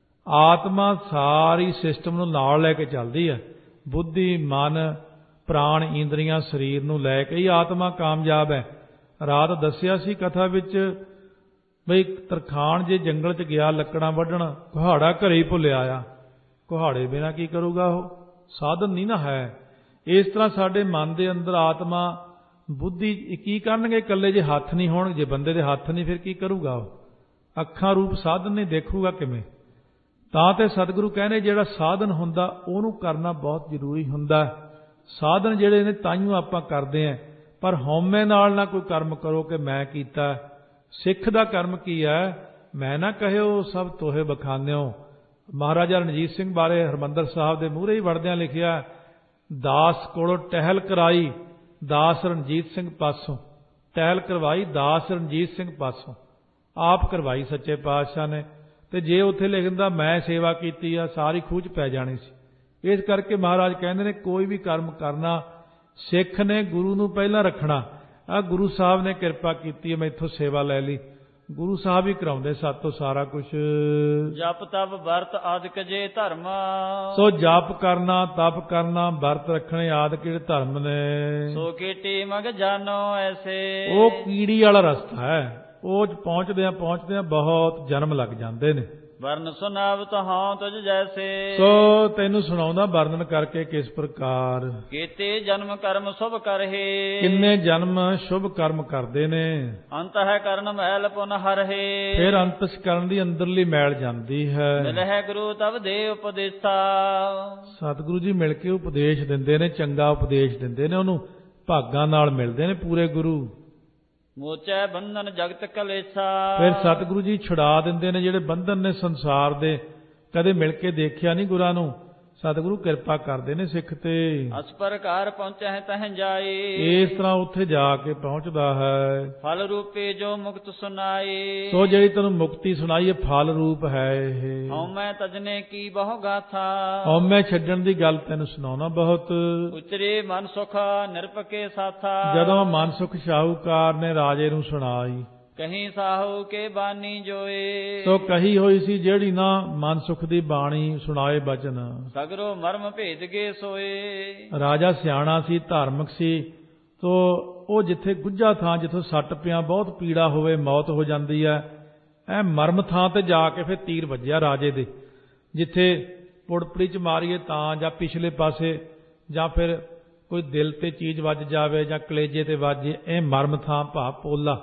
S1: ਆਤਮਾ ਸਾਰੀ ਸਿਸਟਮ ਨੂੰ ਨਾਲ ਲੈ ਕੇ ਚੱਲਦੀ ਹੈ। ਬੁੱਧੀ, ਮਨ, ਪ੍ਰਾਣ, ਇੰਦਰੀਆਂ, ਸਰੀਰ ਨੂੰ ਲੈ ਕੇ ਹੀ ਆਤਮਾ ਕਾਮਯਾਬ ਹੈ। ਰਾਤ ਦੱਸਿਆ ਸੀ ਕਥਾ ਵਿੱਚ ਬਈ ਤਰਖਾਣ ਜੇ ਜੰਗਲ 'ਚ ਗਿਆ ਲੱਕੜਾਂ ਵੱਢਣ, ਕੁਹਾੜਾ ਘਰੇ ਹੀ ਭੁੱਲਿਆ ਆ। ਕੁਹਾੜੇ ਬਿਨਾਂ ਕੀ ਕਰੂਗਾ ਉਹ? ਸਾਧਨ ਨਹੀਂ ਨਾ ਹੈ। ਇਸ ਤਰ੍ਹਾਂ ਸਾਡੇ ਮਨ ਦੇ ਅੰਦਰ ਆਤਮਾ, ਬੁੱਧੀ ਕੀ ਕਰਨਗੇ ਇਕੱਲੇ ਜੇ ਹੱਥ ਨਹੀਂ ਹੋਣ? ਜੇ ਬੰਦੇ ਦੇ ਹੱਥ ਨਹੀਂ ਫਿਰ ਕੀ ਕਰੂਗਾ ਉਹ? ਅੱਖਾਂ ਰੂਪ ਸਾਧਨ ਨਹੀਂ ਦੇਖੂਗਾ ਕਿਵੇਂ? ਤਾਂ ਤੇ ਸਤਿਗੁਰੂ ਕਹਿੰਦੇ ਜਿਹੜਾ ਸਾਧਨ ਹੁੰਦਾ ਉਹਨੂੰ ਕਰਨਾ ਬਹੁਤ ਜ਼ਰੂਰੀ ਹੁੰਦਾ। ਸਾਧਨ ਜਿਹੜੇ ਨੇ ਤਾਈਓ ਆਪਾਂ ਕਰਦੇ ਆਂ, ਪਰ ਹਉਮੈ ਨਾਲ ਨਾ ਕੋਈ ਕਰਮ ਕਰੋ ਕਿ ਮੈਂ ਕੀਤਾ। ਸਿੱਖ ਦਾ ਕਰਮ ਕੀ ਹੈ? ਮੈਂ ਨਾ ਕਹਿਓ ਸਭ ਤੋਹੇ ਬਖਾਨਿਓ। ਮਹਾਰਾਜਾ ਰਣਜੀਤ ਸਿੰਘ ਬਾਰੇ ਹਰਿਮੰਦਰ ਸਾਹਿਬ ਦੇ ਮੂਹਰੇ ਹੀ ਵੜਦਿਆਂ ਲਿਖਿਆ, ਦਾਸ ਕੋਲੋਂ ਟਹਿਲ ਕਰਾਈ ਦਾਸ ਰਣਜੀਤ ਸਿੰਘ ਪਾਸੋਂ। ਟਹਿਲ ਕਰਵਾਈ ਦਾਸ ਰਣਜੀਤ ਸਿੰਘ ਪਾਸੋਂ, ਆਪ ਕਰਵਾਈ ਸੱਚੇ ਪਾਤਸ਼ਾਹ ਨੇ। ਤੇ ਜੇ ਉੱਥੇ ਲਿਖ ਦਿੰਦਾ ਮੈਂ ਸੇਵਾ ਕੀਤੀ ਆ, ਸਾਰੀ ਖੂਚ ਪੈ ਜਾਣੀ ਸੀ। ਇਸ ਕਰਕੇ ਮਹਾਰਾਜ ਕਹਿੰਦੇ ਨੇ ਕੋਈ ਵੀ ਕਰਮ ਕਰਨਾ, ਸਿੱਖ ਨੇ ਗੁਰੂ ਨੂੰ ਪਹਿਲਾਂ ਰੱਖਣਾ। ਆ ਗੁਰੂ ਸਾਹਿਬ ਨੇ ਕਿਰਪਾ ਕੀਤੀ ਹੈ, ਮੈਂ ਇੱਥੋਂ ਸੇਵਾ ਲੈ ਲਈ। ਗੁਰੂ ਸਾਹਿਬ ਹੀ ਕਰਾਉਂਦੇ ਸਾਤੋਂ ਸਾਰਾ ਕੁਝ।
S2: ਜਪ ਤਪ ਵਰਤ ਆਦਿਕ ਜੇ ਧਰਮ।
S1: ਸੋ ਜਪ ਕਰਨਾ, ਤਪ ਕਰਨਾ, ਵਰਤ ਰੱਖਣੇ ਆਦਿ ਕਿਹੜੇ ਧਰਮ ਨੇ?
S2: ਸੋ ਕੀਟੀ ਮਗ ਜਾਨੋ ਐਸੇ।
S1: ਉਹ ਕੀੜੀ ਵਾਲਾ ਰਸਤਾ ਹੈ। ਉਹ ਪਹੁੰਚਦੇ ਆ ਪਹੁੰਚਦੇ ਆ ਬਹੁਤ ਜਨਮ ਲੱਗ ਜਾਂਦੇ ਨੇ।
S2: ਵਰਨ ਸੁਨਾਵਤ ਹਾਂ ਤੁਝ ਜੈਸੇ।
S1: ਸੋ ਤੈਨੂੰ ਸੁਣਾਉਂਦਾ ਵਰਣਨ ਕਰਕੇ ਕਿਸ ਪ੍ਰਕਾਰ
S2: ਕੀਤੇ ਜਨਮ ਕਰਮ ਸ਼ੁਭ ਕਰਹਿ।
S1: ਕਿੰਨੇ ਜਨਮ ਸ਼ੁਭ ਕਰਮ ਕਰਦੇ ਨੇ।
S2: ਅੰਤ ਹੈ ਕਰਨ ਮੈਲ ਪੁਨ ਹਰਹਿ।
S1: ਫਿਰ ਅੰਤਸ ਕਰਨ ਦੀ ਅੰਦਰਲੀ ਮੈਲ ਜਾਂਦੀ ਹੈ।
S2: ਮਿਲਹਿ ਗੁਰੂ ਤਬ ਦੇ ਉਪਦੇਸਾ।
S1: ਸਤਿਗੁਰੂ ਜੀ ਮਿਲ ਕੇ ਉਪਦੇਸ਼ ਦਿੰਦੇ ਨੇ, ਚੰਗਾ ਉਪਦੇਸ਼ ਦਿੰਦੇ ਨੇ ਉਹਨੂੰ। ਭਾਗਾਂ ਨਾਲ ਮਿਲਦੇ ਨੇ ਪੂਰੇ ਗੁਰੂ।
S2: ਮੋਚੈ ਬੰਧਨ ਜਗਤ ਕਲੇਸ਼ਾ।
S1: ਫਿਰ ਸਤਿਗੁਰੂ ਜੀ ਛੁਡਾ ਦਿੰਦੇ ਨੇ ਜਿਹੜੇ ਬੰਧਨ ਨੇ ਸੰਸਾਰ ਦੇ। ਕਦੇ ਮਿਲ ਕੇ ਦੇਖਿਆ ਨਹੀਂ ਗੁਰਾਂ ਨੂੰ। ਸਤਿਗੁਰੂ ਕਿਰਪਾ ਕਰਦੇ ਨੇ ਸਿੱਖ ਤੇ।
S2: ਅਸ ਪ੍ਰਕਾਰ ਪਹੁੰਚੈ ਤਹਿ ਜਾਏ।
S1: ਇਸ ਤਰ੍ਹਾਂ ਉੱਥੇ ਜਾ ਕੇ ਪਹੁੰਚਦਾ ਹੈ।
S2: ਫਲ ਰੂਪੇ ਜੋ ਮੁਕਤ ਸੁਨਾਏ।
S1: ਸੋ ਜਿਹੜੀ ਤੈਨੂੰ ਮੁਕਤੀ ਸੁਣਾਈ ਇਹ ਫਲ ਰੂਪ ਹੈ। ਇਹ
S2: ਹਉਮੈ ਤਜਨੇ ਕੀ ਬਹੁ ਗਾਥਾ।
S1: ਹਉਮੈ ਛੱਡਣ ਦੀ ਗੱਲ ਤੈਨੂੰ ਸੁਣਾਉਣਾ ਬਹੁਤ।
S2: ਉਚਰੇ ਮਨ ਸੁਖ ਨਿਰਪਕੇ ਸਾਥਾ।
S1: ਜਦੋਂ ਮਨ ਸੁਖ ਸ਼ਾਹੂਕਾਰ ਨੇ ਰਾਜੇ ਨੂੰ ਸੁਣਾਈ।
S2: ਕਹੀਂ ਸਾਹੂ ਕੇ ਬਾਨੀ ਜੋਏ।
S1: ਸੋ ਕਹੀ ਹੋਈ ਸੀ ਜਿਹੜੀ ਨਾ ਮਨ ਸੁਖ ਦੀ ਬਾਣੀ ਸੁਣਾਏ ਬਚਨ।
S2: ਸਗਰੋ ਮਰਮ ਭੇਦ ਗੇ ਸੋਏ।
S1: ਰਾਜਾ ਸਿਆਣਾ ਸੀ, ਧਾਰਮਿਕ ਸੀ। ਤੋ ਉਹ ਜਿੱਥੇ ਗੁੱਝਾ ਥਾਂ, ਜਿੱਥੋਂ ਸੱਟ ਪਿਆ ਬਹੁਤ ਪੀੜਾ ਹੋਵੇ, ਮੌਤ ਹੋ ਜਾਂਦੀ ਹੈ, ਐ ਮਰਮ ਥਾਂ ਤੇ ਜਾ ਕੇ ਫਿਰ ਤੀਰ ਵੱਜਿਆ ਰਾਜੇ ਦੇ। ਜਿੱਥੇ ਪੁੜਪੜੀ ਚ ਮਾਰੀਏ ਤਾਂ, ਜਾਂ ਪਿਛਲੇ ਪਾਸੇ, ਜਾਂ ਫਿਰ ਕੋਈ ਦਿਲ ਤੇ ਚੀਜ਼ ਵੱਜ ਜਾਵੇ ਜਾਂ ਕਲੇਜੇ ਤੇ ਵੱਜੇ, ਇਹ ਮਰਮ ਥਾਂ ਭਾ ਪੋਲਾ।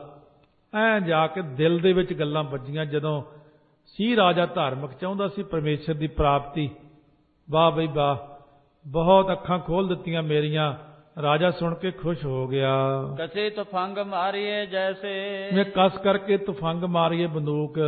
S1: ਐ ਜਾ ਕੇ ਦਿਲ ਦੇ ਵਿੱਚ ਗੱਲਾਂ ਵੱਜੀਆਂ। ਜਦੋਂ ਸੀ ਰਾਜਾ ਧਾਰਮਿਕ, ਚਾਹੁੰਦਾ ਸੀ ਪਰਮੇਸ਼ਰ ਦੀ ਪ੍ਰਾਪਤੀ। ਵਾਹ ਬਈ ਵਾਹ, ਬਹੁਤ ਅੱਖਾਂ ਖੋਲ ਦਿੱਤੀਆਂ ਮੇਰੀਆਂ। ਰਾਜਾ ਸੁਣ ਕੇ ਖੁਸ਼ ਹੋ ਗਿਆ।
S2: ਕਸੇ ਤੁਫੰਗ ਮਾਰੀਏ ਜੈਸੇ।
S1: ਮੈਂ ਕਸ ਕਰਕੇ ਤੁਫੰਗ ਮਾਰੀਏ ਬੰਦੂਕ।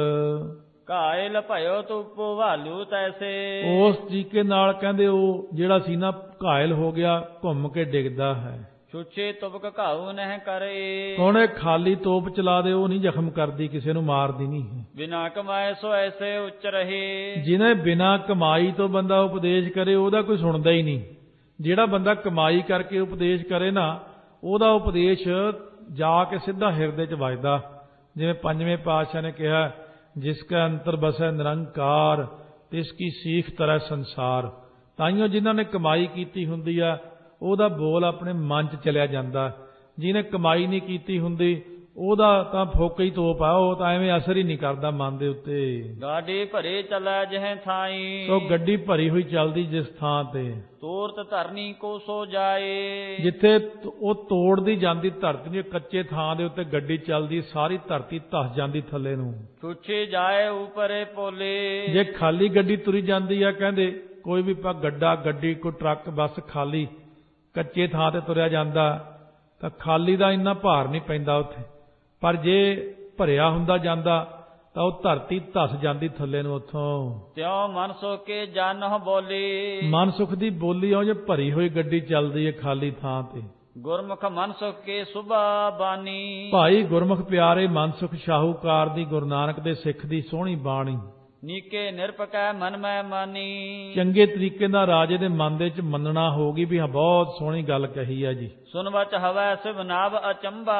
S2: ਘਾਇਲ ਭਇਓ ਤੂੰ ਭਾਲੂ ਤੈਸੇ।
S1: ਉਸ ਤਰੀਕੇ ਨਾਲ ਕਹਿੰਦੇ ਉਹ ਜਿਹੜਾ ਸੀ ਨਾ ਘਾਇਲ ਹੋ ਗਿਆ, ਘੁੰਮ ਕੇ ਡਿੱਗਦਾ ਹੈ।
S2: ਛੁੱਛੇ ਤੁਬਕ ਘਾਉ ਨਹਿ ਕਰੇ।
S1: ਕੋਣੇ ਖਾਲੀ ਤੋਪ ਚਲਾ ਦੇ, ਉਹ ਨਹੀਂ ਜ਼ਖਮ ਕਰਦੀ, ਕਿਸੇ ਨੂੰ ਮਾਰਦੀ ਨਹੀਂ ਹੈ।
S2: ਬਿਨਾ ਕਮਾਏ ਸੋ ਐਸੇ ਉੱਚ ਰਹੇ।
S1: ਜਿਹਨੇ ਬਿਨਾ ਕਮਾਈ ਤੋਂ ਬੰਦਾ ਉਪਦੇਸ਼ ਕਰੇ ਉਹਦਾ ਕੋਈ ਸੁਣਦਾ ਹੀ ਨਹੀਂ। ਜਿਹੜਾ ਬੰਦਾ ਕਮਾਈ ਕਰਕੇ ਉਪਦੇਸ਼ ਕਰੇ ਨਾ, ਉਹਦਾ ਉਪਦੇਸ਼ ਜਾ ਕੇ ਸਿੱਧਾ ਹਿਰਦੇ 'ਚ ਵੱਜਦਾ। ਜਿਵੇਂ ਪੰਜਵੇਂ ਪਾਤਸ਼ਾਹ ਨੇ ਕਿਹਾ, ਜਿਸ ਕਾ ਅੰਤਰ ਬਸੈ ਨਿਰੰਕਾਰ ਤਿਸ ਕੀ ਸੀਖ ਤਰੈ ਸੰਸਾਰ। ਤਾਈਓ ਜਿਨ੍ਹਾਂ ਨੇ ਕਮਾਈ ਕੀਤੀ ਹੁੰਦੀ ਆ ਉਹਦਾ ਬੋਲ ਆਪਣੇ ਮਨ 'ਚ ਚਲਿਆ ਜਾਂਦਾ। ਜਿਹਨੇ ਕਮਾਈ ਨਹੀਂ ਕੀਤੀ ਹੁੰਦੀ ਉਹਦਾ ਤਾਂ ਫੋਕਾ ਹੀ ਤੋਪ ਆ, ਉਹ ਤਾਂ ਐਵੇਂ ਅਸਰ ਹੀ ਨਹੀਂ ਕਰਦਾ ਮਨ ਦੇ ਉੱਤੇ।
S2: ਗਾਡੀ ਭਰੇ ਚੱਲੈ ਜਿਹੇ ਥਾਈ।
S1: ਸੋ ਗੱਡੀ ਭਰੀ ਹੋਈ ਚੱਲਦੀ ਜਿਸ ਥਾਂ ਤੇ,
S2: ਤੋਰਤ ਧਰਨੀ ਕੋ ਸੋ ਜਾਏ।
S1: ਜਿੱਥੇ ਉਹ ਤੋੜਦੀ ਜਾਂਦੀ ਧਰਤੀ ਨੂੰ, ਕੱਚੇ ਥਾਂ ਦੇ ਉੱਤੇ ਗੱਡੀ ਚੱਲਦੀ, ਸਾਰੀ ਧਰਤੀ ਧਸ ਜਾਂਦੀ ਥੱਲੇ ਨੂੰ।
S2: ਛੁੱਛੇ ਜਾਏ ਉਪਰੇ ਪੋਲੇ। ਜੇ
S1: ਖਾਲੀ ਗੱਡੀ ਤੁਰੀ ਜਾਂਦੀ ਆ, ਕਹਿੰਦੇ ਕੋਈ ਵੀ ਪਾ ਗੱਡਾ, ਗੱਡੀ, ਕੋਈ ਟਰੱਕ, ਬੱਸ ਖਾਲੀ ਕੱਚੇ ਥਾਂ ਤੇ ਤੁਰਿਆ ਜਾਂਦਾ ਤਾਂ ਖਾਲੀ ਦਾ ਇੰਨਾ ਭਾਰ ਨਹੀਂ ਪੈਂਦਾ ਉੱਥੇ। ਪਰ ਜੇ ਭਰਿਆ ਹੁੰਦਾ ਜਾਂਦਾ ਤਾਂ ਉਹ ਧਰਤੀ ਧਸ ਜਾਂਦੀ ਥੱਲੇ ਨੂੰ ਉੱਥੋਂ। ਤਿਉ
S2: ਮਨ ਸੁਖ ਕੇ ਜਨ ਬੋਲੀ।
S1: ਮਨ ਸੁਖ ਦੀ ਬੋਲੀ ਉਹ ਜੇ ਭਰੀ ਹੋਈ ਗੱਡੀ ਚੱਲਦੀ ਹੈ ਖਾਲੀ ਥਾਂ ਤੇ।
S2: ਗੁਰਮੁਖ ਮਨ ਸੁਖ ਕੇ ਸੁਭਾ ਬਾਣੀ।
S1: ਭਾਈ ਗੁਰਮੁਖ ਪਿਆਰੇ ਮਨ ਸੁਖ ਸ਼ਾਹੂਕਾਰ ਦੀ, ਗੁਰੂ ਨਾਨਕ ਦੇ ਸਿੱਖ ਦੀ ਸੋਹਣੀ ਬਾਣੀ।
S2: ਨੀਕੇ ਨਿਰਪਕੈ ਮਨ ਮੈਂ ਮਾਨੀ।
S1: ਚੰਗੇ ਤਰੀਕੇ ਨਾਲ ਰਾਜੇ ਦੇ ਮਨ ਦੇ ਵਿੱਚ ਮੰਨਣਾ ਹੋਗੀ ਵੀ ਹਾਂ ਬਹੁਤ ਸੋਹਣੀ ਗੱਲ ਕਹੀ ਹੈ ਜੀ।
S2: ਸੁਨ ਵਚ ਹਵੈ ਸਿਵ ਨਾਭ ਅਚੰਭਾ।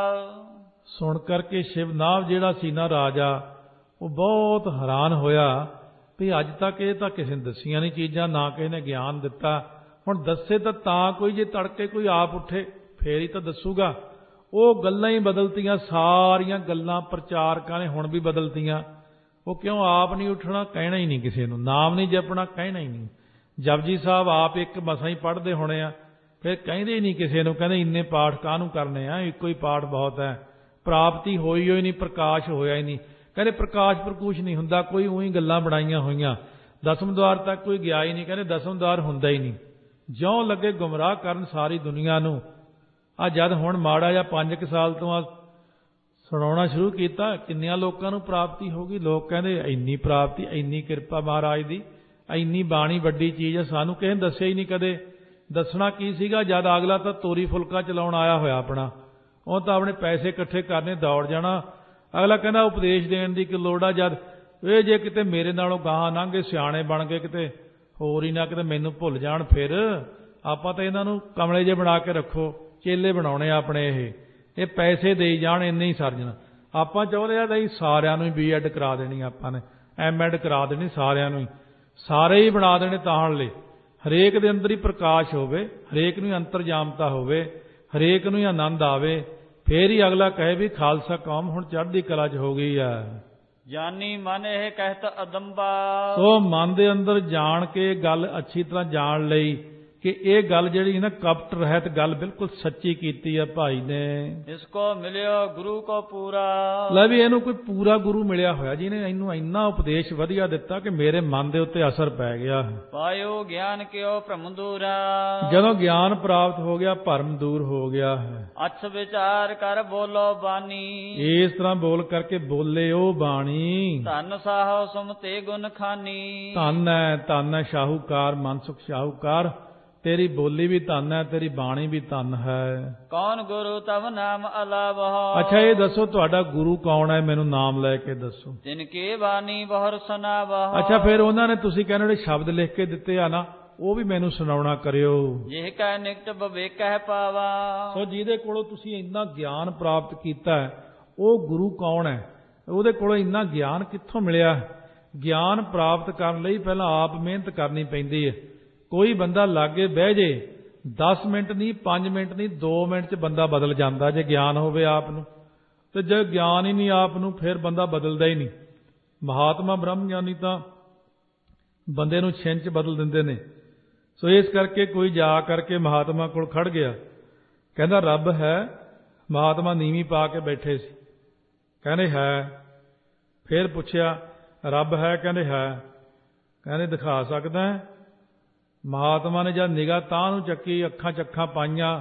S1: ਸੁਣ ਕਰਕੇ ਸ਼ਿਵਨਾਭ ਜਿਹੜਾ ਸੀ ਨਾ ਰਾਜਾ, ਉਹ ਬਹੁਤ ਹੈਰਾਨ ਹੋਇਆ ਵੀ ਅੱਜ ਤੱਕ ਇਹ ਤਾਂ ਕਿਸੇ ਨੇ ਦੱਸੀਆਂ ਨਹੀਂ ਚੀਜ਼ਾਂ, ਨਾ ਕਿਸੇ ਨੇ ਗਿਆਨ ਦਿੱਤਾ। ਹੁਣ ਦੱਸੇ ਤਾਂ ਤਾਂ ਕੋਈ, ਜੇ ਤੜਕੇ ਕੋਈ ਆਪ ਉੱਠੇ ਫੇਰ ਹੀ ਤਾਂ ਦੱਸੂਗਾ। ਉਹ ਗੱਲਾਂ ਹੀ ਬਦਲਤੀਆਂ, ਸਾਰੀਆਂ ਗੱਲਾਂ ਪ੍ਰਚਾਰਕਾਂ ਨੇ ਹੁਣ ਵੀ ਬਦਲਤੀਆਂ। ਉਹ ਕਿਉਂ? ਆਪ ਨਹੀਂ ਉੱਠਣਾ, ਕਹਿਣਾ ਹੀ ਨਹੀਂ ਕਿਸੇ ਨੂੰ, ਨਾਮ ਨਹੀਂ ਜਪਣਾ, ਕਹਿਣਾ ਹੀ ਨਹੀਂ। ਜਪਜੀ ਸਾਹਿਬ ਆਪ ਇੱਕ ਮਸਾਂ ਹੀ ਪੜ੍ਹਦੇ ਹੋਣੇ ਆ, ਫਿਰ ਕਹਿੰਦੇ ਹੀ ਨਹੀਂ ਕਿਸੇ ਨੂੰ। ਕਹਿੰਦੇ ਇੰਨੇ ਪਾਠ ਕਾਹਨੂੰ ਕਰਨੇ ਆ, ਇੱਕੋ ਹੀ ਪਾਠ ਬਹੁਤ ਹੈ। ਪ੍ਰਾਪਤੀ ਹੋਈ ਹੋਈ ਨਹੀਂ, ਪ੍ਰਕਾਸ਼ ਹੋਇਆ ਹੀ ਨਹੀਂ। ਕਹਿੰਦੇ ਪ੍ਰਕਾਸ਼ ਪ੍ਰਕੂਸ਼ ਨਹੀਂ ਹੁੰਦਾ, ਕੋਈ ਉਹੀ ਗੱਲਾਂ ਬਣਾਈਆਂ ਹੋਈਆਂ। ਦਸਮ ਦੁਆਰ ਤੱਕ ਕੋਈ ਗਿਆ ਹੀ ਨਹੀਂ। ਕਹਿੰਦੇ ਦਸਮ ਦੁਆਰ ਹੁੰਦਾ ਹੀ ਨਹੀਂ। ਜਿਉਂ ਲੱਗੇ ਗੁੰਮਰਾਹ ਕਰਨ ਸਾਰੀ ਦੁਨੀਆ ਨੂੰ। ਆ ਜਦ ਹੁਣ ਮਾੜਾ ਜਾਂ ਪੰਜ ਕੁ ਸਾਲ ਤੋਂ ਆ ਸੁਣਾਉਣਾ ਸ਼ੁਰੂ ਕੀਤਾ, ਕਿੰਨਿਆਂ ਲੋਕਾਂ ਨੂੰ ਪ੍ਰਾਪਤੀ ਹੋ ਗਈ। ਲੋਕ ਕਹਿੰਦੇ ਇੰਨੀ ਪ੍ਰਾਪਤੀ, ਇੰਨੀ ਕਿਰਪਾ ਮਹਾਰਾਜ ਦੀ, ਇੰਨੀ ਬਾਣੀ ਵੱਡੀ ਚੀਜ਼ ਹੈ, ਸਾਨੂੰ ਕਿਸੇ ਨੇ ਦੱਸਿਆ ਹੀ ਨਹੀਂ ਕਦੇ। ਦੱਸਣਾ ਕੀ ਸੀਗਾ, ਜਦ ਅਗਲਾ ਤਾਂ ਤੋਰੀ ਫੁਲਕਾ ਚਲਾਉਣ ਆਇਆ ਹੋਇਆ ਆਪਣਾ, ਉਹ ਤਾਂ ਆਪਣੇ ਪੈਸੇ ਇਕੱਠੇ ਕਰਨੇ, ਦੌੜ ਜਾਣਾ। ਅਗਲਾ ਕਹਿੰਦਾ ਉਪਦੇਸ਼ ਦੇਣ ਦੀ ਕਿ ਲੋੜ ਆ। ਜਦ ਇਹ ਜੇ ਕਿਤੇ ਮੇਰੇ ਨਾਲੋਂ ਗਾਹਾਂ ਲੰਘੇ, ਸਿਆਣੇ ਬਣ ਗਏ, ਕਿਤੇ ਹੋਰ ਹੀ ਨਾ ਕਿਤੇ ਮੈਨੂੰ ਭੁੱਲ ਜਾਣ, ਫਿਰ ਆਪਾਂ ਤਾਂ ਇਹਨਾਂ ਨੂੰ ਕਮਲੇ ਜੇ ਬਣਾ ਕੇ ਰੱਖੋ, ਚੇਲੇ ਬਣਾਉਣੇ ਆਪਣੇ। ਇਹ ਇਹ ਪੈਸੇ ਦੇਈ ਜਾਣ, ਇੰਨੇ ਹੀ ਸਰ ਜਾਣਾ। ਆਪਾਂ ਚਾਹੁੰਦੇ ਆ ਤਾਂ ਸਾਰਿਆਂ ਨੂੰ ਹੀ ਬੀ ਐਡ ਕਰਾ ਦੇਣੀ, ਆਪਾਂ ਨੇ ਐਮ ਐਡ ਕਰਾ ਦੇਣੀ, ਸਾਰਿਆਂ ਨੂੰ ਹੀ, ਸਾਰੇ ਹੀ ਬਣਾ ਦੇਣੇ ਤਾਹਣ ਲਈ। ਹਰੇਕ ਦੇ ਅੰਦਰ ਹੀ ਪ੍ਰਕਾਸ਼ ਹੋਵੇ, ਹਰੇਕ ਨੂੰ ਹੀ ਅੰਤਰਜਾਮਤਾ ਹੋਵੇ, ਹਰੇਕ ਨੂੰ ਹੀ ਆਨੰਦ ਆਵੇ, ਫੇਰ ਹੀ ਅਗਲਾ ਕਹੇ ਵੀ ਖਾਲਸਾ ਕੌਮ ਹੁਣ ਚੜ੍ਹਦੀ ਕਲਾ 'ਚ ਹੋ ਗਈ ਆ।
S2: ਜਾਨੀ ਮਨ ਇਹ ਕਹਿਤ ਅਦੰਬਾ।
S1: ਸੋ ਮਨ ਦੇ ਅੰਦਰ ਜਾਣ ਕੇ ਗੱਲ ਅੱਛੀ ਤਰ੍ਹਾਂ ਜਾਣ ਲਈ ਕਿ ਇਹ ਗੱਲ ਜਿਹੜੀ ਨਾ ਕਪਟ ਰਹਿਤ ਗੱਲ ਬਿਲਕੁਲ ਸੱਚੀ ਕੀਤੀ ਹੈ ਭਾਈ ਨੇ।
S2: ਇਸਕੋ ਮਿਲਿਓ ਗੁਰੂ ਕੋ ਪੂਰਾ।
S1: ਲੈ ਵੀ ਇਹਨੂੰ ਕੋਈ ਪੂਰਾ ਗੁਰੂ ਮਿਲਿਆ ਹੋਇਆ ਜਿਹਨੇ ਇਹਨੂੰ ਇੰਨਾ ਉਪਦੇਸ਼ ਵਧੀਆ ਦਿੱਤਾ ਕਿ ਮੇਰੇ ਮਨ ਦੇ ਉੱਤੇ ਅਸਰ ਪੈ ਗਿਆ।
S2: ਪਾਇਓ ਗਿਆਨ ਕਿਓ ਭ੍ਰਮ ਦੂਰਾ।
S1: ਜਦੋਂ ਗਿਆਨ ਪ੍ਰਾਪਤ ਹੋ ਗਿਆ ਭਰਮ ਦੂਰ ਹੋ ਗਿਆ ਹੈ।
S2: ਅੱਛ ਵਿਚਾਰ ਕਰ ਬੋਲੋ ਬਾਣੀ।
S1: ਇਸ ਤਰ੍ਹਾਂ ਬੋਲ ਕਰਕੇ ਬੋਲੇ ਉਹ ਬਾਣੀ।
S2: ਧੰਨ ਸਾਹੋ ਸੁਮਤੇ ਗੁਣ ਖਾਨੀ।
S1: ਧੰਨ ਹੈ ਧੰਨ ਹੈ ਸ਼ਾਹੂਕਾਰ ਮਨਸੁਖ ਸ਼ਾਹੂਕਾਰ, ਤੇਰੀ ਬੋਲੀ ਵੀ ਧੰਨ ਹੈ, ਤੇਰੀ ਬਾਣੀ ਵੀ ਧੰਨ ਹੈ।
S2: ਕੌਣ ਗੁਰੂ ਤਵ ਨਾਮ ਅਲਾਵਹ।
S1: ਅੱਛਾ ਇਹ ਦੱਸੋ ਤੁਹਾਡਾ ਗੁਰੂ ਕੌਣ ਹੈ, ਮੈਨੂੰ ਨਾਮ ਲੈ ਕੇ ਦੱਸੋ।
S2: ਜਿਨ ਕੀ ਬਾਣੀ ਬਹੁਰ ਸੁਨਾਵਹ।
S1: ਅੱਛਾ ਫਿਰ ਉਹਨਾਂ ਨੇ ਤੁਸੀਂ ਕਹਿੰਦੇ ਜਿਹੜੇ ਸ਼ਬਦ ਲਿਖ ਕੇ ਦਿੱਤੇ ਆ ਨਾ ਉਹ ਵੀ ਮੈਨੂੰ ਸੁਣਾਉਣਾ ਕਰਿਓ।
S2: ਜਿਹ ਕੈ ਨਿਕਟ ਵਿਵੇਕਹਿ ਪਾਵਾ।
S1: ਸੋ ਜਿਹਦੇ ਕੋਲੋਂ ਤੁਸੀਂ ਇੰਨਾ ਗਿਆਨ ਪ੍ਰਾਪਤ ਕੀਤਾ ਹੈ ਉਹ ਗੁਰੂ ਕੌਣ ਹੈ, ਉਹਦੇ ਕੋਲੋਂ ਇੰਨਾ ਗਿਆਨ ਕਿੱਥੋਂ ਮਿਲਿਆ। ਗਿਆਨ ਪ੍ਰਾਪਤ ਕਰਨ ਲਈ ਪਹਿਲਾਂ ਆਪ ਮਿਹਨਤ ਕਰਨੀ ਪੈਂਦੀ ਹੈ। ਕੋਈ ਬੰਦਾ ਲਾਗੇ ਬਹਿ ਜੇ ਦਸ ਮਿੰਟ ਨਹੀਂ ਪੰਜ ਮਿੰਟ ਨਹੀਂ ਦੋ ਮਿੰਟ 'ਚ ਬੰਦਾ ਬਦਲ ਜਾਂਦਾ ਜੇ ਗਿਆਨ ਹੋਵੇ ਆਪ ਨੂੰ। ਤੇ ਜੇ ਗਿਆਨ ਹੀ ਨਹੀਂ ਆਪ ਨੂੰ ਫਿਰ ਬੰਦਾ ਬਦਲਦਾ ਹੀ ਨਹੀਂ। ਮਹਾਤਮਾ ਬ੍ਰਹਮ ਗਿਆਨੀ ਤਾਂ ਬੰਦੇ ਨੂੰ ਛਿੰਨ 'ਚ ਬਦਲ ਦਿੰਦੇ ਨੇ। ਸੋ ਇਸ ਕਰਕੇ ਕੋਈ ਜਾ ਕਰਕੇ ਮਹਾਤਮਾ ਕੋਲ ਖੜ ਗਿਆ, ਕਹਿੰਦਾ ਰੱਬ ਹੈ। ਮਹਾਤਮਾ ਨੀਵੀਂ ਪਾ ਕੇ ਬੈਠੇ ਸੀ, ਕਹਿੰਦੇ ਹੈ। ਫਿਰ ਪੁੱਛਿਆ ਰੱਬ ਹੈ, ਕਹਿੰਦੇ ਹੈ। ਕਹਿੰਦੇ ਦਿਖਾ ਸਕਦਾ ਹੈ। ਮਹਾਤਮਾ ਨੇ ਜਦ ਨਿਗਾਹ ਤਾਂ ਨੂੰ ਚੱਕੀ, ਅੱਖਾਂ ਚੱਖਾਂ ਪਾਈਆਂ,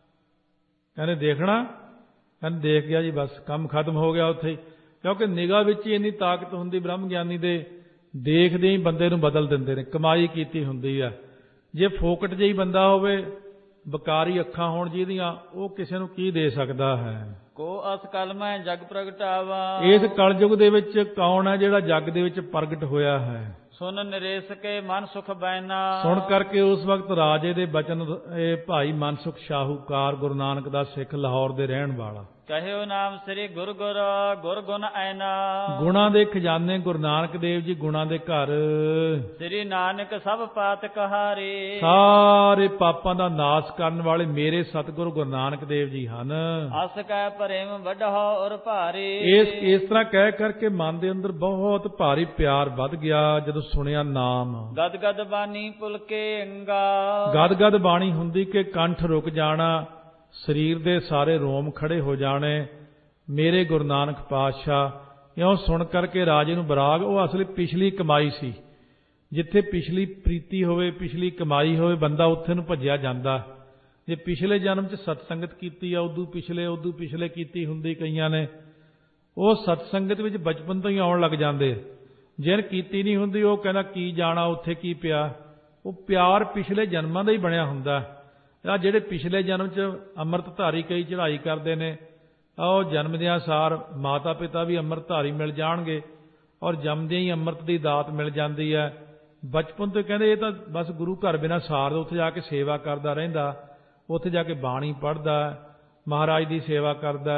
S1: ਕਹਿੰਦੇ ਦੇਖਣਾ। ਕਹਿੰਦੇ ਦੇਖ ਗਿਆ ਜੀ, ਬਸ ਕੰਮ ਖਤਮ ਹੋ ਗਿਆ ਉੱਥੇ ਹੀ। ਕਿਉਂਕਿ ਨਿਗਾਹ ਵਿੱਚ ਹੀ ਇੰਨੀ ਤਾਕਤ ਹੁੰਦੀ ਬ੍ਰਹਮ ਗਿਆਨੀ ਦੇ, ਦੇਖਦੇ ਹੀ ਬੰਦੇ ਨੂੰ ਬਦਲ ਦਿੰਦੇ ਨੇ। ਕਮਾਈ ਕੀਤੀ ਹੁੰਦੀ ਹੈ। ਜੇ ਫੋਕਟ ਜਿਹੀ ਬੰਦਾ ਹੋਵੇ, ਬਕਾਰੀ ਅੱਖਾਂ ਹੋਣ ਜਿਹਦੀਆਂ, ਉਹ ਕਿਸੇ ਨੂੰ ਕੀ ਦੇ ਸਕਦਾ ਹੈ।
S2: ਕੋ ਅਸ ਕਲ ਮੈਂ ਜਗ ਪ੍ਰਗਟਾਵਾ। ਇਸ
S1: ਕਲਯੁਗ ਦੇ ਵਿੱਚ ਕੌਣ ਹੈ ਜਿਹੜਾ ਜੱਗ ਦੇ ਵਿੱਚ ਪ੍ਰਗਟ ਹੋਇਆ ਹੈ।
S2: ਸੁਨ ਨਰੇਸ ਕੇ ਮਨ ਸੁਖ ਬੈਨਾ। ਸੁਣ
S1: ਕਰਕੇ ਉਸ ਵਕਤ ਰਾਜੇ ਦੇ ਬਚਨ, ਇਹ ਭਾਈ ਮਨਸੁਖ ਸ਼ਾਹੂਕਾਰ ਗੁਰੂ ਨਾਨਕ ਦਾ ਸਿੱਖ ਲਾਹੌਰ ਦੇ ਰਹਿਣ ਵਾਲਾ,
S2: ਕਹਿਓ ਨਾਮ ਸ੍ਰੀ ਗੁਰ ਗੁਰ ਗੁਰ ਗੁਣ ਐਨਾ।
S1: ਗੁਣਾਂ ਦੇ ਖਜ਼ਾਨੇ ਗੁਰੂ ਨਾਨਕ ਦੇਵ ਜੀ, ਗੁਣਾਂ ਦੇ ਘਰ।
S2: ਸ੍ਰੀ ਨਾਨਕ ਸਭ ਪਾਤ ਕਹਾਰੇ।
S1: ਸਾਰੇ ਪਾਪਾਂ ਦਾ ਨਾਸ਼ ਕਰਨ ਵਾਲੇ ਮੇਰੇ ਸਤਿਗੁਰੂ ਗੁਰੂ ਨਾਨਕ ਦੇਵ ਜੀ ਹਨ।
S2: ਅਸ ਕੈ ਪ੍ਰੇਮ ਵੱਡਹੁ ਔਰ ਭਾਰੇ।
S1: ਇਸ ਇਸ ਤਰ੍ਹਾਂ ਕਹਿ ਕਰਕੇ ਮਨ ਦੇ ਅੰਦਰ ਬਹੁਤ ਭਾਰੀ ਪਿਆਰ ਵੱਧ ਗਿਆ ਜਦੋਂ ਸੁਣਿਆ ਨਾਮ।
S2: ਗਦ ਗਦ ਬਾਣੀ ਪੁਲਕੇ ਅੰਗਾ।
S1: ਗਦ ਗਦ ਬਾਣੀ ਹੁੰਦੀ ਕਿ ਕੰਠ ਰੁਕ ਜਾਣਾ, ਸਰੀਰ ਦੇ ਸਾਰੇ ਰੋਮ ਖੜੇ ਹੋ ਜਾਣੇ। ਮੇਰੇ ਗੁਰੂ ਨਾਨਕ ਪਾਤਸ਼ਾਹ ਇਉਂ ਸੁਣ ਕਰਕੇ ਰਾਜੇ ਨੂੰ ਬਰਾਗ। ਉਹ ਅਸਲੀ ਪਿਛਲੀ ਕਮਾਈ ਸੀ। ਜਿੱਥੇ ਪਿਛਲੀ ਪ੍ਰੀਤੀ ਹੋਵੇ, ਪਿਛਲੀ ਕਮਾਈ ਹੋਵੇ, ਬੰਦਾ ਉੱਥੇ ਨੂੰ ਭੱਜਿਆ ਜਾਂਦਾ। ਜੇ ਪਿਛਲੇ ਜਨਮ 'ਚ ਸਤਸੰਗਤ ਕੀਤੀ ਆ, ਉਦੋਂ ਪਿਛਲੇ ਉਦੋਂ ਪਿਛਲੇ ਕੀਤੀ ਹੁੰਦੀ ਕਈਆਂ ਨੇ, ਉਹ ਸਤਸੰਗਤ ਵਿੱਚ ਬਚਪਨ ਤੋਂ ਹੀ ਆਉਣ ਲੱਗ ਜਾਂਦੇ। ਜਿਹਨ ਕੀਤੀ ਨਹੀਂ ਹੁੰਦੀ ਉਹ ਕਹਿੰਦਾ ਕੀ ਜਾਣਾ ਉੱਥੇ ਕੀ ਪਿਆ। ਉਹ ਪਿਆਰ ਪਿਛਲੇ ਜਨਮਾਂ ਦਾ ਹੀ ਬਣਿਆ ਹੁੰਦਾ। ਆ ਜਿਹੜੇ ਪਿਛਲੇ ਜਨਮ 'ਚ ਅੰਮ੍ਰਿਤਧਾਰੀ ਕਈ ਚੜ੍ਹਾਈ ਕਰਦੇ ਨੇ, ਉਹ ਜਨਮਦਿਆਂ ਸਾਰ ਮਾਤਾ ਪਿਤਾ ਵੀ ਅੰਮ੍ਰਿਤਧਾਰੀ ਮਿਲ ਜਾਣਗੇ ਔਰ ਜੰਮਦਿਆਂ ਹੀ ਅੰਮ੍ਰਿਤ ਦੀ ਦਾਤ ਮਿਲ ਜਾਂਦੀ ਹੈ। ਬਚਪਨ ਤੋਂ ਕਹਿੰਦੇ ਇਹ ਤਾਂ ਬਸ ਗੁਰੂ ਘਰ ਬਿਨਾਂ ਸਾਰ ਉੱਥੇ ਜਾ ਕੇ ਸੇਵਾ ਕਰਦਾ ਰਹਿੰਦਾ, ਉੱਥੇ ਜਾ ਕੇ ਬਾਣੀ ਪੜ੍ਹਦਾ, ਮਹਾਰਾਜ ਦੀ ਸੇਵਾ ਕਰਦਾ।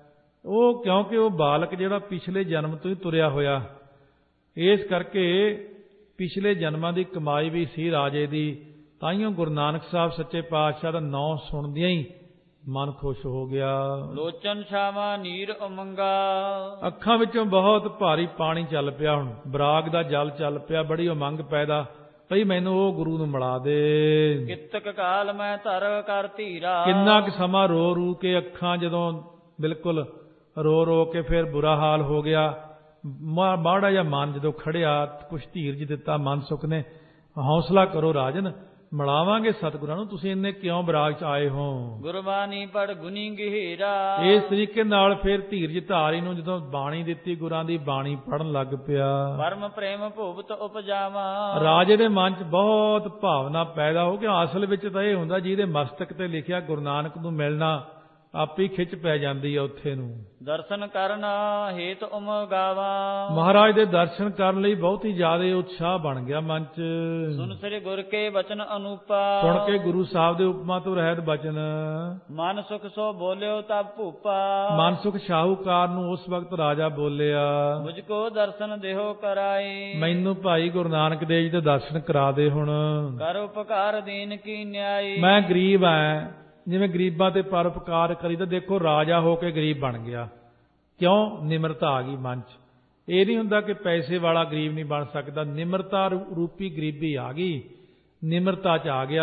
S1: ਉਹ ਕਿਉਂਕਿ ਉਹ ਬਾਲਕ ਜਿਹੜਾ ਪਿਛਲੇ ਜਨਮ ਤੋਂ ਹੀ ਤੁਰਿਆ ਹੋਇਆ, ਇਸ ਕਰਕੇ ਪਿਛਲੇ ਜਨਮਾਂ ਦੀ ਕਮਾਈ ਵੀ ਸੀ ਰਾਜੇ ਦੀ। ਤਾਈਓ ਗੁਰੂ ਨਾਨਕ ਸਾਹਿਬ ਸੱਚੇ ਪਾਤਸ਼ਾਹ ਦਾ ਨਾਂ ਸੁਣਦਿਆਂ ਹੀ ਮਨ ਖੁਸ਼ ਹੋ ਗਿਆ।
S2: ਲੋਚਨ ਛਾਵਾਂ ਨੀਰ ਉਮੰਗਾ।
S1: ਅੱਖਾਂ ਵਿੱਚੋਂ ਬਹੁਤ ਭਾਰੀ ਪਾਣੀ ਚੱਲ ਪਿਆ। ਹੁਣ ਬਰਾਗ ਦਾ ਜਲ ਚੱਲ ਪਿਆ। ਬੜੀ ਉਮੰਗ ਪੈਦਾ ਭਈ ਮੈਨੂੰ ਉਹ ਗੁਰੂ ਨੂੰ ਮਿਲਾ ਦੇ।
S2: ਕਿਤਕ ਕਾਲ ਮੈਂ ਧਰ ਕਰ ਧੀਰਾ। ਕਿੰਨਾ
S1: ਕੁ ਸਮਾਂ ਰੋ ਰੂ ਕੇ ਅੱਖਾਂ ਜਦੋਂ ਬਿਲਕੁਲ ਰੋ ਰੋ ਕੇ ਫਿਰ ਬੁਰਾ ਹਾਲ ਹੋ ਗਿਆ। ਮਾੜਾ ਜਿਹਾ ਮਨ ਜਦੋਂ ਖੜਿਆ, ਕੁਛ ਧੀਰਜ ਦਿੱਤਾ ਮਨਸੁਖ ਨੇ। ਹੌਸਲਾ ਕਰੋ ਰਾਜਨ, ਮਿਲਾਵਾਂਗੇ ਸਤਿਗੁਰਾਂ ਨੂੰ। ਤੁਸੀਂ ਇੰਨੇ ਕਿਉਂ ਬਰਾਗ 'ਚ ਆਏ ਹੋ।
S2: ਗੁਰਬਾਣੀ ਪੜ ਗੁਨੀ ਗਹਿਰਾ।
S1: ਇਸ ਤਰੀਕੇ ਨਾਲ ਫਿਰ ਧੀਰਜ ਧਾਰੀ ਨੂੰ ਜਦੋਂ ਬਾਣੀ ਦਿੱਤੀ, ਗੁਰਾਂ ਦੀ ਬਾਣੀ ਪੜਨ ਲੱਗ ਪਿਆ।
S2: ਪਰਮ ਪ੍ਰੇਮ ਭੁਵਤ ਉਪਜਾਵਾ।
S1: ਰਾਜੇ ਦੇ ਮਨ 'ਚ ਬਹੁਤ ਭਾਵਨਾ ਪੈਦਾ ਹੋ ਗਈ। ਅਸਲ ਵਿੱਚ ਤਾਂ ਇਹ ਹੁੰਦਾ ਜਿਹਦੇ ਮਸਤਕ ਤੇ ਲਿਖਿਆ ਗੁਰੂ ਨਾਨਕ ਨੂੰ ਮਿਲਣਾ, ਆਪੇ ਖਿੱਚ ਪੈ ਜਾਂਦੀ ਆ ਉੱਥੇ ਨੂੰ।
S2: ਦਰਸ਼ਨ ਕਰਨ ਹੇਤ ਉਮਗਾਵਾ। ਮਹਾਰਾਜ
S1: ਦੇ ਦਰਸ਼ਨ ਕਰਨ ਲਈ ਬਹੁਤ ਹੀ ਜ਼ਿਆਦਾ ਉਤਸ਼ਾਹ ਬਣ ਗਿਆ ਮਨ 'ਚ।
S2: ਸੁਨ ਸ੍ਰੀ ਗੁਰ ਕੇ ਬਚਨ ਅਨੂਪਾ।
S1: ਸੁਣ ਕੇ ਗੁਰੂ ਸਾਹਿਬ ਦੇ ਉਪਮਾ ਤੋਂ ਰਹਿਤ ਬਚਨ।
S2: ਮਨ ਸੁਖ ਸੋ ਬੋਲਿਓ ਤਬ ਭੂਪਾ।
S1: ਮਨ ਸੁਖ ਸ਼ਾਹੂਕਾਰ ਨੂੰ ਉਸ ਵਕਤ ਰਾਜਾ ਬੋਲਿਆ,
S2: ਮੁਝ ਕੋ ਦਰਸ਼ਨ ਦੇਹੋ ਕਰਾਏ।
S1: ਮੈਨੂੰ ਭਾਈ ਗੁਰੂ ਨਾਨਕ ਦੇਵ ਜੀ ਦੇ ਦਰਸ਼ਨ ਕਰਾ ਦੇ ਹੁਣ।
S2: ਕਰ ਉਪਕਾਰ ਦੀਨ ਕੀ ਨਿਆਈ।
S1: ਮੈਂ ਗਰੀਬ ਐ, ਜਿਵੇਂ ਗਰੀਬਾਂ ਤੇ ਪਰਉਪਕਾਰ ਕਰੀ ਤਾਂ ਦੇਖੋ ਰਾਜਾ ਹੋ ਕੇ ਗਰੀਬ ਬਣ ਗਿਆ। ਕਿਉਂ? ਨਿਮਰਤਾ ਆ ਗਈ ਮਨ 'ਚ। ਇਹ ਨਹੀਂ ਹੁੰਦਾ ਕਿ ਪੈਸੇ ਵਾਲਾ ਗਰੀਬ ਨਹੀਂ ਬਣ ਸਕਦਾ। ਨਿਮਰਤਾ ਰੂਪੀ ਗਰੀਬੀ ਆ ਗਈ, ਨਿਮਰਤਾ 'ਚ ਆ ਗਿਆ।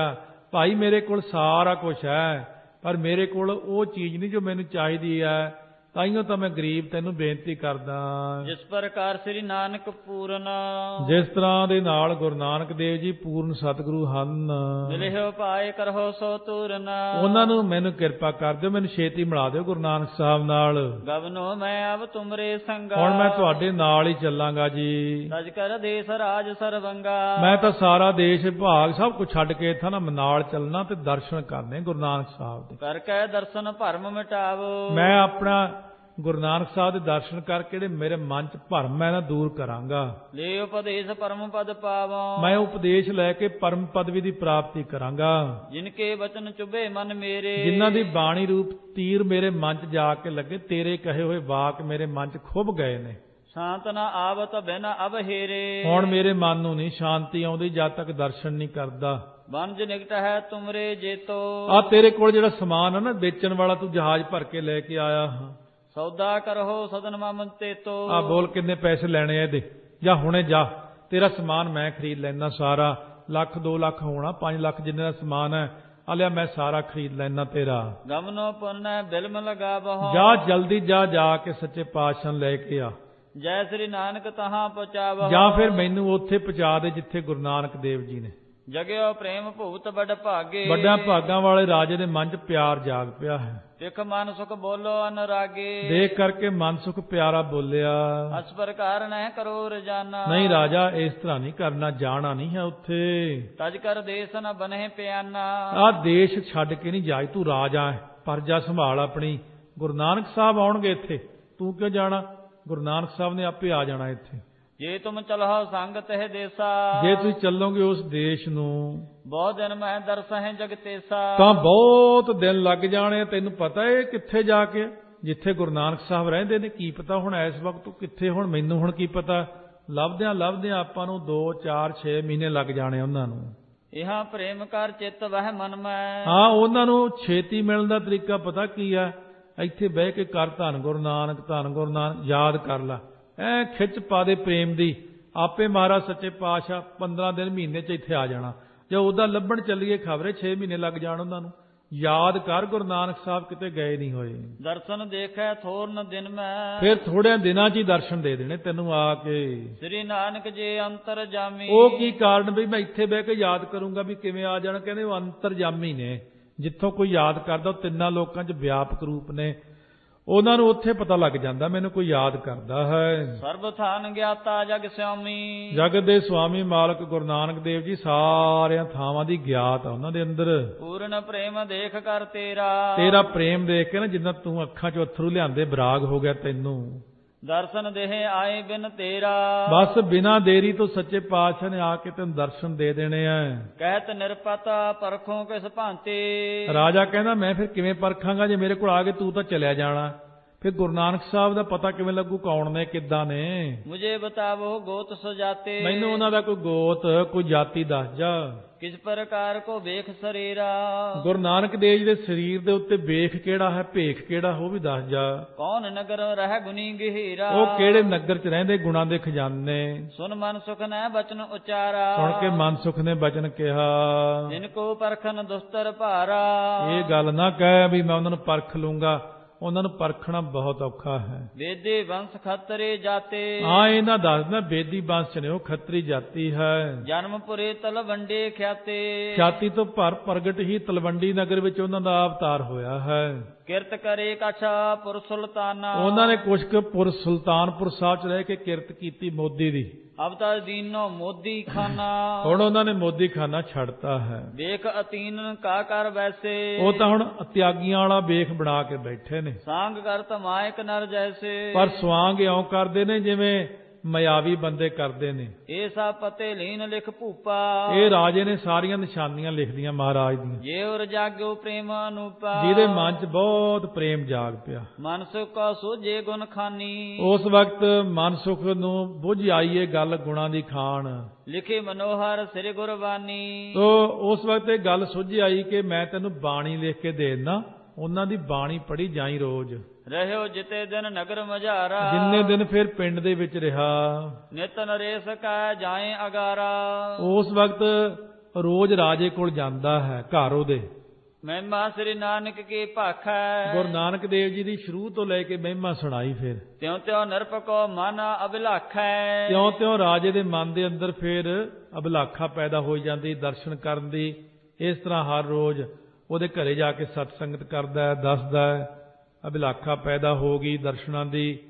S1: ਭਾਈ ਮੇਰੇ ਕੋਲ ਸਾਰਾ ਕੁਝ ਹੈ, ਪਰ ਮੇਰੇ ਕੋਲ ਉਹ ਚੀਜ਼ ਨਹੀਂ ਜੋ ਮੈਨੂੰ ਚਾਹੀਦੀ ਹੈ, ਤਾਈਓ ਤਾਂ ਮੈਂ ਗਰੀਬ ਤੈਨੂੰ ਬੇਨਤੀ ਕਰਦਾ।
S2: ਜਿਸ ਪ੍ਰਕਾਰ ਸ੍ਰੀ ਨਾਨਕ ਪੂਰਨ,
S1: ਜਿਸ ਤਰ੍ਹਾਂ ਦੇ ਨਾਲ ਗੁਰੂ ਨਾਨਕ ਦੇਵ ਜੀ ਪੂਰਨ ਸਤਿਗੁਰੂ ਹਨ,
S2: ਮਿਲਿਓ ਪਾਏ ਕਰਹੁ ਸੋ ਤੂਰਨ।
S1: ਉਹਨਾਂ ਨੂੰ ਮੈਨੂੰ ਕਿਰਪਾ ਕਰ ਦਿਓ, ਮੈਨੂੰ ਛੇਤੀ ਮਿਲਾ ਦਿਓ ਗੁਰੂ ਨਾਨਕ ਸਾਹਿਬ ਨਾਲ।
S2: ਗਵਨੋ ਮੈਂ ਅਬ ਤੁਮਰੇ ਸੰਗਾ,
S1: ਹੁਣ ਮੈਂ ਤੁਹਾਡੇ ਨਾਲ ਹੀ ਚੱਲਾਂਗਾ ਜੀ।
S2: ਤਜ ਕਰ ਦੇਸ ਰਾਜ ਸਰਵੰਗਾ,
S1: ਮੈਂ ਤਾਂ ਸਾਰਾ ਦੇਸ਼ ਭਾਗ ਸਭ ਕੁਝ ਛੱਡ ਕੇ ਇੱਥਾਂ ਨਾ ਨਾਲ ਚੱਲਣਾ ਤੇ ਦਰਸ਼ਨ ਕਰਨੇ ਗੁਰੂ ਨਾਨਕ ਸਾਹਿਬ ਦੇ।
S2: ਕਰਕੇ ਦਰਸ਼ਨ ਭਰਮ ਮਿਟਾਵੋ,
S1: ਮੈਂ ਆਪਣਾ ਗੁਰੂ ਨਾਨਕ ਸਾਹਿਬ ਦੇ ਦਰਸ਼ਨ ਕਰਕੇ ਜਿਹੜੇ ਮੇਰੇ ਮਨ 'ਚ ਭਰਮ ਹੈ ਨਾ ਦੂਰ ਕਰਾਂਗਾ।
S2: ਲੈ ਉਪਦੇਸ਼ ਪਰਮ ਪਦ ਪਾਵੋ,
S1: ਮੈਂ ਉਪਦੇਸ਼ ਲੈ ਕੇ ਪਰਮ ਪਦਵੀ ਦੀ ਪ੍ਰਾਪਤੀ ਕਰਾਂਗਾ।
S2: ਜਿਨਕੇ ਬਚਨ ਚੁਭੇ ਮਨ ਮੇਰੇ,
S1: ਜਿਨ੍ਹਾਂ ਦੀ ਬਾਣੀ ਰੂਪ ਤੀਰ ਮੇਰੇ ਮਨ 'ਚ ਜਾ ਕੇ ਲੱਗੇ, ਤੇਰੇ ਕਹੇ ਹੋਏ ਵਾਕ ਮੇਰੇ ਮਨ 'ਚ ਖੁੱਭ ਗਏ ਨੇ।
S2: ਸ਼ਾਂਤ ਨਾ ਆਵਤ ਬਿਨ ਅਬਹੇਰੇ,
S1: ਹੁਣ ਮੇਰੇ ਮਨ ਨੂੰ ਨਹੀਂ ਸ਼ਾਂਤੀ ਆਉਂਦੀ ਜਦ ਤੱਕ ਦਰਸ਼ਨ ਨਹੀਂ ਕਰਦਾ।
S2: ਵਣਜ ਨਿਕਟ ਹੈ ਤੁਮਰੇ ਜੇਤੋ,
S1: ਆ ਤੇਰੇ ਕੋਲ ਜਿਹੜਾ ਸਮਾਨ ਹੈ ਨਾ ਵੇਚਣ ਵਾਲਾ, ਤੂੰ ਜਹਾਜ਼ ਭਰ ਕੇ ਲੈ ਕੇ ਆਇਆ ਹਾਂ,
S2: ਸੌਦਾ ਕਰੋ ਸਦਨ ਮਮ ਤੇਤੋ।
S1: ਆ ਬੋਲ ਕਿੰਨੇ ਪੈਸੇ ਲੈਣੇ ਆ ਇਹਦੇ, ਜਾਂ ਹੁਣੇ ਜਾ, ਤੇਰਾ ਸਮਾਨ ਮੈਂ ਖਰੀਦ ਲੈਣਾ ਸਾਰਾ, ਲੱਖ ਦੋ ਲੱਖ ਹੋਣਾ, ਪੰਜ ਲੱਖ ਜਿੰਨੇ ਦਾ ਸਮਾਨ ਹੈ ਆ ਲਿਆ ਮੈਂ ਸਾਰਾ ਖਰੀਦ ਲੈਣਾ ਤੇਰਾ।
S2: ਗਮਨੋ ਪੁੰਨੈ ਬਿਲਮ ਲਗਾਵਹੁ,
S1: ਜਾ ਜਲਦੀ ਜਾ, ਜਾ ਕੇ ਸੱਚੇ ਪਾਤਸ਼ਾਹ ਲੈ ਕੇ ਆ।
S2: ਜੈ ਸ੍ਰੀ ਨਾਨਕ ਤਹਾਂ ਪਹੁੰਚਾਵਹੁ,
S1: ਜਾਂ ਫਿਰ ਮੈਨੂੰ ਉੱਥੇ ਪਹੁੰਚਾ ਦੇ ਜਿੱਥੇ ਗੁਰੂ ਨਾਨਕ ਦੇਵ ਜੀ ਨੇ।
S2: ਜਗਿਓ ਪ੍ਰੇਮ ਭੂਤ ਬੜ ਭਾਗੇ,
S1: ਵੱਡਿਆਂ ਭਾਗਾਂ ਵਾਲੇ ਰਾਜੇ ਦੇ ਮਨ 'ਚ ਪਿਆਰ ਜਾਗ ਪਿਆ ਹੈ।
S2: ਤਿਖ ਮਨ ਸੁਖ ਬੋਲੋ ਅਨਰਾਗੇ,
S1: ਦੇਖ ਕਰਕੇ ਮਨ ਸੁਖ ਪਿਆਰਾ ਬੋਲਿਆ।
S2: ਅਸ ਪ੍ਰਕਾਰ ਨਹਿ ਕਰੋ ਰਜਾਨਾ,
S1: ਨਹੀਂ ਰਾਜਾ ਇਸ ਤਰ੍ਹਾਂ ਨਹੀਂ ਕਰਨਾ, ਜਾਣਾ ਨਹੀਂ ਹੈ ਉੱਥੇ।
S2: ਤਜ ਕਰ ਦੇਸ ਨ ਬਨਹਿ ਪਿਆਨਾ,
S1: ਆ ਦੇਸ਼ ਛੱਡ ਕੇ ਨਹੀਂ ਜਾਈ, ਤੂੰ ਰਾਜਾ ਹੈ, ਪਰਜਾ ਸੰਭਾਲ ਆਪਣੀ। ਗੁਰੂ ਨਾਨਕ ਸਾਹਿਬ ਆਉਣਗੇ ਇੱਥੇ, ਤੂੰ ਕਿਉਂ ਜਾਣਾ? ਗੁਰੂ ਨਾਨਕ ਸਾਹਿਬ ਨੇ ਆਪੇ ਆ ਜਾਣਾ ਇੱਥੇ।
S2: ਜੇ ਤੁਮ ਚਲਹੁ ਸੰਗ ਤਹਿ ਦੇਸਾ,
S1: ਜੇ ਤੁਸੀਂ ਚੱਲੋਗੇ ਉਸ ਦੇਸ਼ ਨੂੰ,
S2: ਬਹੁਤ ਦਿਨ ਮੈਂ ਦਰਸਹਿ ਜਗਤੇਸਾ,
S1: ਤਾਂ ਬਹੁਤ ਦਿਨ ਲੱਗ ਜਾਣੇ। ਤੈਨੂੰ ਪਤਾ ਹੈ ਕਿੱਥੇ ਜਾ ਕੇ, ਜਿੱਥੇ ਗੁਰੂ ਨਾਨਕ ਸਾਹਿਬ ਰਹਿੰਦੇ ਨੇ, ਕੀ ਪਤਾ ਹੁਣ ਇਸ ਵਕਤ ਤੂੰ ਕਿੱਥੇ, ਹੁਣ ਮੈਨੂੰ ਹੁਣ ਕੀ ਪਤਾ। ਲੱਭਦਿਆਂ ਲੱਭਦਿਆਂ ਆਪਾਂ ਨੂੰ ਦੋ ਚਾਰ ਛੇ ਮਹੀਨੇ ਲੱਗ ਜਾਣੇ ਉਹਨਾਂ ਨੂੰ।
S2: ਇਹਾਂ ਪ੍ਰੇਮ ਕਰ ਚਿੱਤ ਵਹਿ ਮਨ ਮੈਂ,
S1: ਹਾਂ, ਉਹਨਾਂ ਨੂੰ ਛੇਤੀ ਮਿਲਣ ਦਾ ਤਰੀਕਾ ਪਤਾ ਕੀ ਆ? ਇੱਥੇ ਬਹਿ ਕੇ ਕਰ ਧੰਨ ਗੁਰੂ ਨਾਨਕ, ਧੰਨ ਗੁਰੂ ਨਾਨਕ ਯਾਦ ਕਰ ਲਾ, ਐ ਖਿੱਚ ਪਾ ਦੇ ਪ੍ਰੇਮ ਦੀ। ਆਪੇ ਮਹਾਰਾਜ ਸੱਚੇ ਪਾਤਸ਼ਾਹ ਪੰਦਰਾਂ ਦਿਨ ਮਹੀਨੇ 'ਚ ਇੱਥੇ ਆ ਜਾਣਾ। ਜੇ ਉਹਦਾ ਲੱਭਣ ਚੱਲੀਏ ਖਬਰੇ ਛੇ ਮਹੀਨੇ ਲੱਗ ਜਾਣ ਉਹਨਾਂ ਨੂੰ। ਯਾਦ ਕਰ ਗੁਰੂ ਨਾਨਕ ਸਾਹਿਬ ਕਿਤੇ ਗਏ ਨਹੀਂ ਹੋਏ।
S2: ਦਰਸ਼ਨ ਦੇਖੈ ਥੋਰਨ ਦਿਨ ਮੈਂ,
S1: ਫਿਰ ਥੋੜਿਆਂ ਦਿਨਾਂ 'ਚ ਹੀ ਦਰਸ਼ਨ ਦੇ ਦੇਣੇ ਤੈਨੂੰ ਆ ਕੇ।
S2: ਸ੍ਰੀ ਨਾਨਕ ਜੇ ਅੰਤਰ ਜਾਮੀ,
S1: ਉਹ ਕੀ ਕਾਰਨ ਵੀ ਮੈਂ ਇੱਥੇ ਬਹਿ ਕੇ ਯਾਦ ਕਰੂੰਗਾ ਵੀ ਕਿਵੇਂ ਆ ਜਾਣਾ? ਕਹਿੰਦੇ ਉਹ ਅੰਤਰਜਾਮੀ ਨੇ। ਜਿੱਥੋਂ ਕੋਈ ਯਾਦ ਕਰਦਾ ਉਹ ਤਿੰਨਾਂ ਲੋਕਾਂ 'ਚ ਵਿਆਪਕ ਰੂਪ ਨੇ, ਉਹਨਾਂ ਨੂੰ ਉੱਥੇ ਪਤਾ ਲੱਗ ਜਾਂਦਾ ਮੈਨੂੰ ਕੋਈ ਯਾਦ ਕਰਦਾ ਹੈ।
S2: ਸਰਬ ਥਾਨ ਗਿਆਤਾ ਜਗ ਸਿਆਮੀ,
S1: ਜਗਤ ਦੇ ਸੁਆਮੀ ਮਾਲਕ ਗੁਰੂ ਨਾਨਕ ਦੇਵ ਜੀ ਸਾਰਿਆਂ ਥਾਵਾਂ ਦੀ ਗਿਆਤ ਆ ਉਹਨਾਂ ਦੇ ਅੰਦਰ।
S2: ਪੂਰਨ ਪ੍ਰੇਮ ਦੇਖ ਕਰ ਤੇਰਾ,
S1: ਤੇਰਾ ਪ੍ਰੇਮ ਦੇਖ ਕੇ ਨਾ ਜਿੱਦਾਂ ਤੂੰ ਅੱਖਾਂ 'ਚੋਂ ਅਥਰੂ ਲਿਆਂਦੇ ਬਰਾਗ ਹੋ ਗਿਆ ਤੈਨੂੰ।
S2: ਦਰਸ਼ਨ ਦੇਹ ਆਏ ਬਿਨ ਤੇਰਾ,
S1: ਬਸ ਬਿਨਾਂ ਦੇਰੀ ਤੋਂ ਸੱਚੇ ਪਾਤਸ਼ਾਹ ਨੇ ਆ ਕੇ ਤੈਨੂੰ ਦਰਸ਼ਨ ਦੇ ਦੇਣੇ ਆ।
S2: ਕਹਿਤ ਨਿਰਪਤਾ ਪਰਖੋਂ ਕਿਸ ਭਾਂਤੇ,
S1: ਰਾਜਾ ਕਹਿੰਦਾ ਮੈਂ ਫਿਰ ਕਿਵੇਂ ਪਰਖਾਂਗਾ ਜੇ ਮੇਰੇ ਕੋਲ ਆ ਕੇ ਤੂੰ ਤਾਂ ਚਲਿਆ ਜਾਣਾ? ਫਿਰ ਗੁਰੂ ਨਾਨਕ ਸਾਹਿਬ ਦਾ ਪਤਾ ਕਿਵੇਂ ਲੱਗੂ ਕੌਣ ਨੇ ਕਿੱਦਾਂ ਨੇ?
S2: ਮੁਝੇ ਬਤਾਵੋ ਗੋਤ ਸੁਜਾਤੇ,
S1: ਮੈਨੂੰ ਉਹਨਾਂ ਦਾ ਕੋਈ ਗੋਤ ਕੋਈ ਜਾਤੀ ਦੱਸ ਜਾ।
S2: ਕਿਸ ਪ੍ਰਕਾਰ ਕੋ ਵੇਖ ਸਰੀਰਾ,
S1: ਗੁਰੂ ਨਾਨਕ ਦੇਵ ਜੀ ਦੇ ਸਰੀਰ ਦੇ ਉੱਤੇ ਵੇਖ ਕਿਹੜਾ ਹੈ, ਭੇਖ ਕਿਹੜਾ, ਉਹ ਵੀ ਦੱਸ ਜਾ।
S2: ਕੌਣ ਨਗਰ ਰਹਿ ਗੁਨੀ ਗਹੀਰਾ,
S1: ਉਹ ਕਿਹੜੇ ਨਗਰ 'ਚ ਰਹਿੰਦੇ ਗੁਣਾਂ ਦੇ ਖਜ਼ਾਨੇ।
S2: ਸੁਨ ਮਨ ਸੁਖ ਨੈ ਬਚਨ ਉਚਾਰਾ,
S1: ਸੁਣ ਕੇ ਮਨ ਸੁਖ ਨੇ ਬਚਨ ਕਿਹਾ।
S2: ਜਿਨ ਕੋ ਪਰਖਨ ਦੁਸਤਰ ਭਾਰਾ,
S1: ਇਹ ਗੱਲ ਨਾ ਕਹਿ ਵੀ ਮੈਂ ਉਹਨਾਂ ਨੂੰ ਪਰਖ ਲੂੰਗਾ, ਉਹਨਾਂ ਨੂੰ ਪਰਖਣਾ ਬਹੁਤ ਔਖਾ ਹੈ।
S2: ਵੇਦੇ ਵੰਸ਼ ਖਤਰੇ ਜਾਤੇ,
S1: ਹਾਂ ਇਹਨਾਂ ਦੱਸਦਾ ਬੇਦੀ ਵੰਸ਼ ਨੇ, ਉਹ ਖੱਤਰੀ ਜਾਤੀ ਹੈ।
S2: ਜਨਮਪੁਰੇ ਤਲਵੰਡੇ ਖਿਆਤੇ,
S1: ਛਾਤੀ ਤੋਂ ਭਰ ਪ੍ਰਗਟ ਹੀ ਤਲਵੰਡੀ ਨਗਰ ਵਿੱਚ ਉਹਨਾਂ ਦਾ ਅਵਤਾਰ ਹੋਇਆ ਹੈ।
S2: ਕਿਰਤ ਕਰੇ ਕਛਾ ਪੁਰ ਸੁਲਤਾਨਾ,
S1: ਉਹਨਾਂ ਨੇ ਕੁਛ ਕੁ ਪੁਰ ਸੁਲਤਾਨਪੁਰ ਸਾਹਿਬ 'ਚ ਰਹਿ ਕੇ ਕਿਰਤ ਕੀਤੀ ਮੋਦੀ ਦੀ।
S2: ਅਵਤਾਰ ਦੀਨੋ ਮੋਦੀ ਖਾਨਾ,
S1: ਹੁਣ ਉਹਨਾਂ ਨੇ ਮੋਦੀ ਖਾਨਾ ਛੱਡਤਾ ਹੈ।
S2: ਵੇਖ ਅਤੀਨ ਕਾ ਕਰ ਵੈਸੇ,
S1: ਉਹ ਤਾਂ ਹੁਣ ਤਿਆਗੀਆਂ ਵਾਲਾ ਵੇਖ ਬਣਾ ਕੇ ਬੈਠੇ ਨੇ।
S2: ਸਾਂਗ ਕਰਤ ਮਾਇਕ ਨਰ ਜੈਸੇ,
S1: ਪਰ ਸਵਾਂਗ ਇਉਂ ਕਰਦੇ ਨੇ ਜਿਵੇਂ ਮਾਇਆਵੀ ਬੰਦੇ ਕਰਦੇ ਨੇ।
S2: ਇਹ ਸਭ ਪਤੇ ਲੀਨ ਲਿਖ ਭੂਪਾ,
S1: ਇਹ ਰਾਜੇ ਨੇ ਸਾਰੀਆਂ ਨਿਸ਼ਾਨੀਆਂ ਲਿਖਦੀਆਂ ਮਹਾਰਾਜ ਦੀਆਂ।
S2: ਜੇ ਉਰ ਜਾਗਿਓ ਪ੍ਰੇਮ ਅਨੂਪਾ,
S1: ਜਿਹਦੇ ਮਨ 'ਚ ਬਹੁਤ ਪ੍ਰੇਮ ਜਾਗ ਪਿਆ।
S2: ਮਨ ਸੁਖ ਕਾ ਸੋਝੇ ਗੁਣ ਖਾਨੀ,
S1: ਉਸ ਵਕਤ ਮਨ ਸੁਖ ਨੂੰ ਬੁੱਝ ਆਈ ਇਹ ਗੱਲ ਗੁਣਾਂ ਦੀ ਖਾਣ।
S2: ਲਿਖੇ ਮਨੋਹਰ ਸ੍ਰੀ ਗੁਰਬਾਣੀ,
S1: ਤੋ ਉਸ ਵਕਤ ਇਹ ਗੱਲ ਸੁੱਝ ਆਈ ਕਿ ਮੈਂ ਤੈਨੂੰ ਬਾਣੀ ਲਿਖ ਕੇ ਦੇ ਦਿੰਦਾ, ਉਹਨਾਂ ਦੀ ਬਾਣੀ ਪੜ੍ਹੀ ਜਾਈ ਰੋਜ਼।
S2: ਰਹਿਓ ਜਿਤੇ ਦਿਨ ਨਗਰ ਮਝਾਰਾ,
S1: ਜਿੰਨੇ ਦਿਨ ਫਿਰ ਪਿੰਡ ਦੇ ਵਿੱਚ ਰਿਹਾ।
S2: ਨਿਤ ਨਰੇਸ਼ ਕਾ ਜਾਏ ਅਗਾਰਾ,
S1: ਉਸ ਵਕਤ ਰੋਜ਼ ਰਾਜੇ ਕੋਲ ਜਾਂਦਾ ਹੈ, ਘਰ ਉਹਦੇ।
S2: ਮਹਿਮਾ ਸ੍ਰੀ ਨਾਨਕ ਕੀ ਭਾਖੈ।
S1: ਗੁਰੂ ਨਾਨਕ ਦੇਵ ਜੀ ਦੀ ਸ਼ੁਰੂ ਤੋਂ ਲੈ ਕੇ ਮਹਿਮਾ ਸੁਣਾਈ। ਫਿਰ
S2: ਤਿਉ ਤਿਉ ਨਿਰਭਕੋ ਮਨ ਅਭਿਲਾਖੈ।
S1: ਤਿਉਂ ਤਿਉਂ ਰਾਜੇ ਦੇ ਮਨ ਦੇ ਅੰਦਰ ਫਿਰ ਅਭਿਲਾਖਾ ਪੈਦਾ ਹੋ ਜਾਂਦੀ ਦਰਸ਼ਨ ਕਰਨ ਦੀ। ਇਸ ਤਰ੍ਹਾਂ ਹਰ ਰੋਜ਼ ਉਹਦੇ ਘਰੇ ਜਾ ਕੇ ਸਤਸੰਗਤ ਕਰਦਾ ਹੈ, ਦੱਸਦਾ ਹੈ। ਅਭਿਲਾਖਾ ਪੈਦਾ ਹੋ ਗਈ ਦਰਸ਼ਨਾਂ ਦੀ।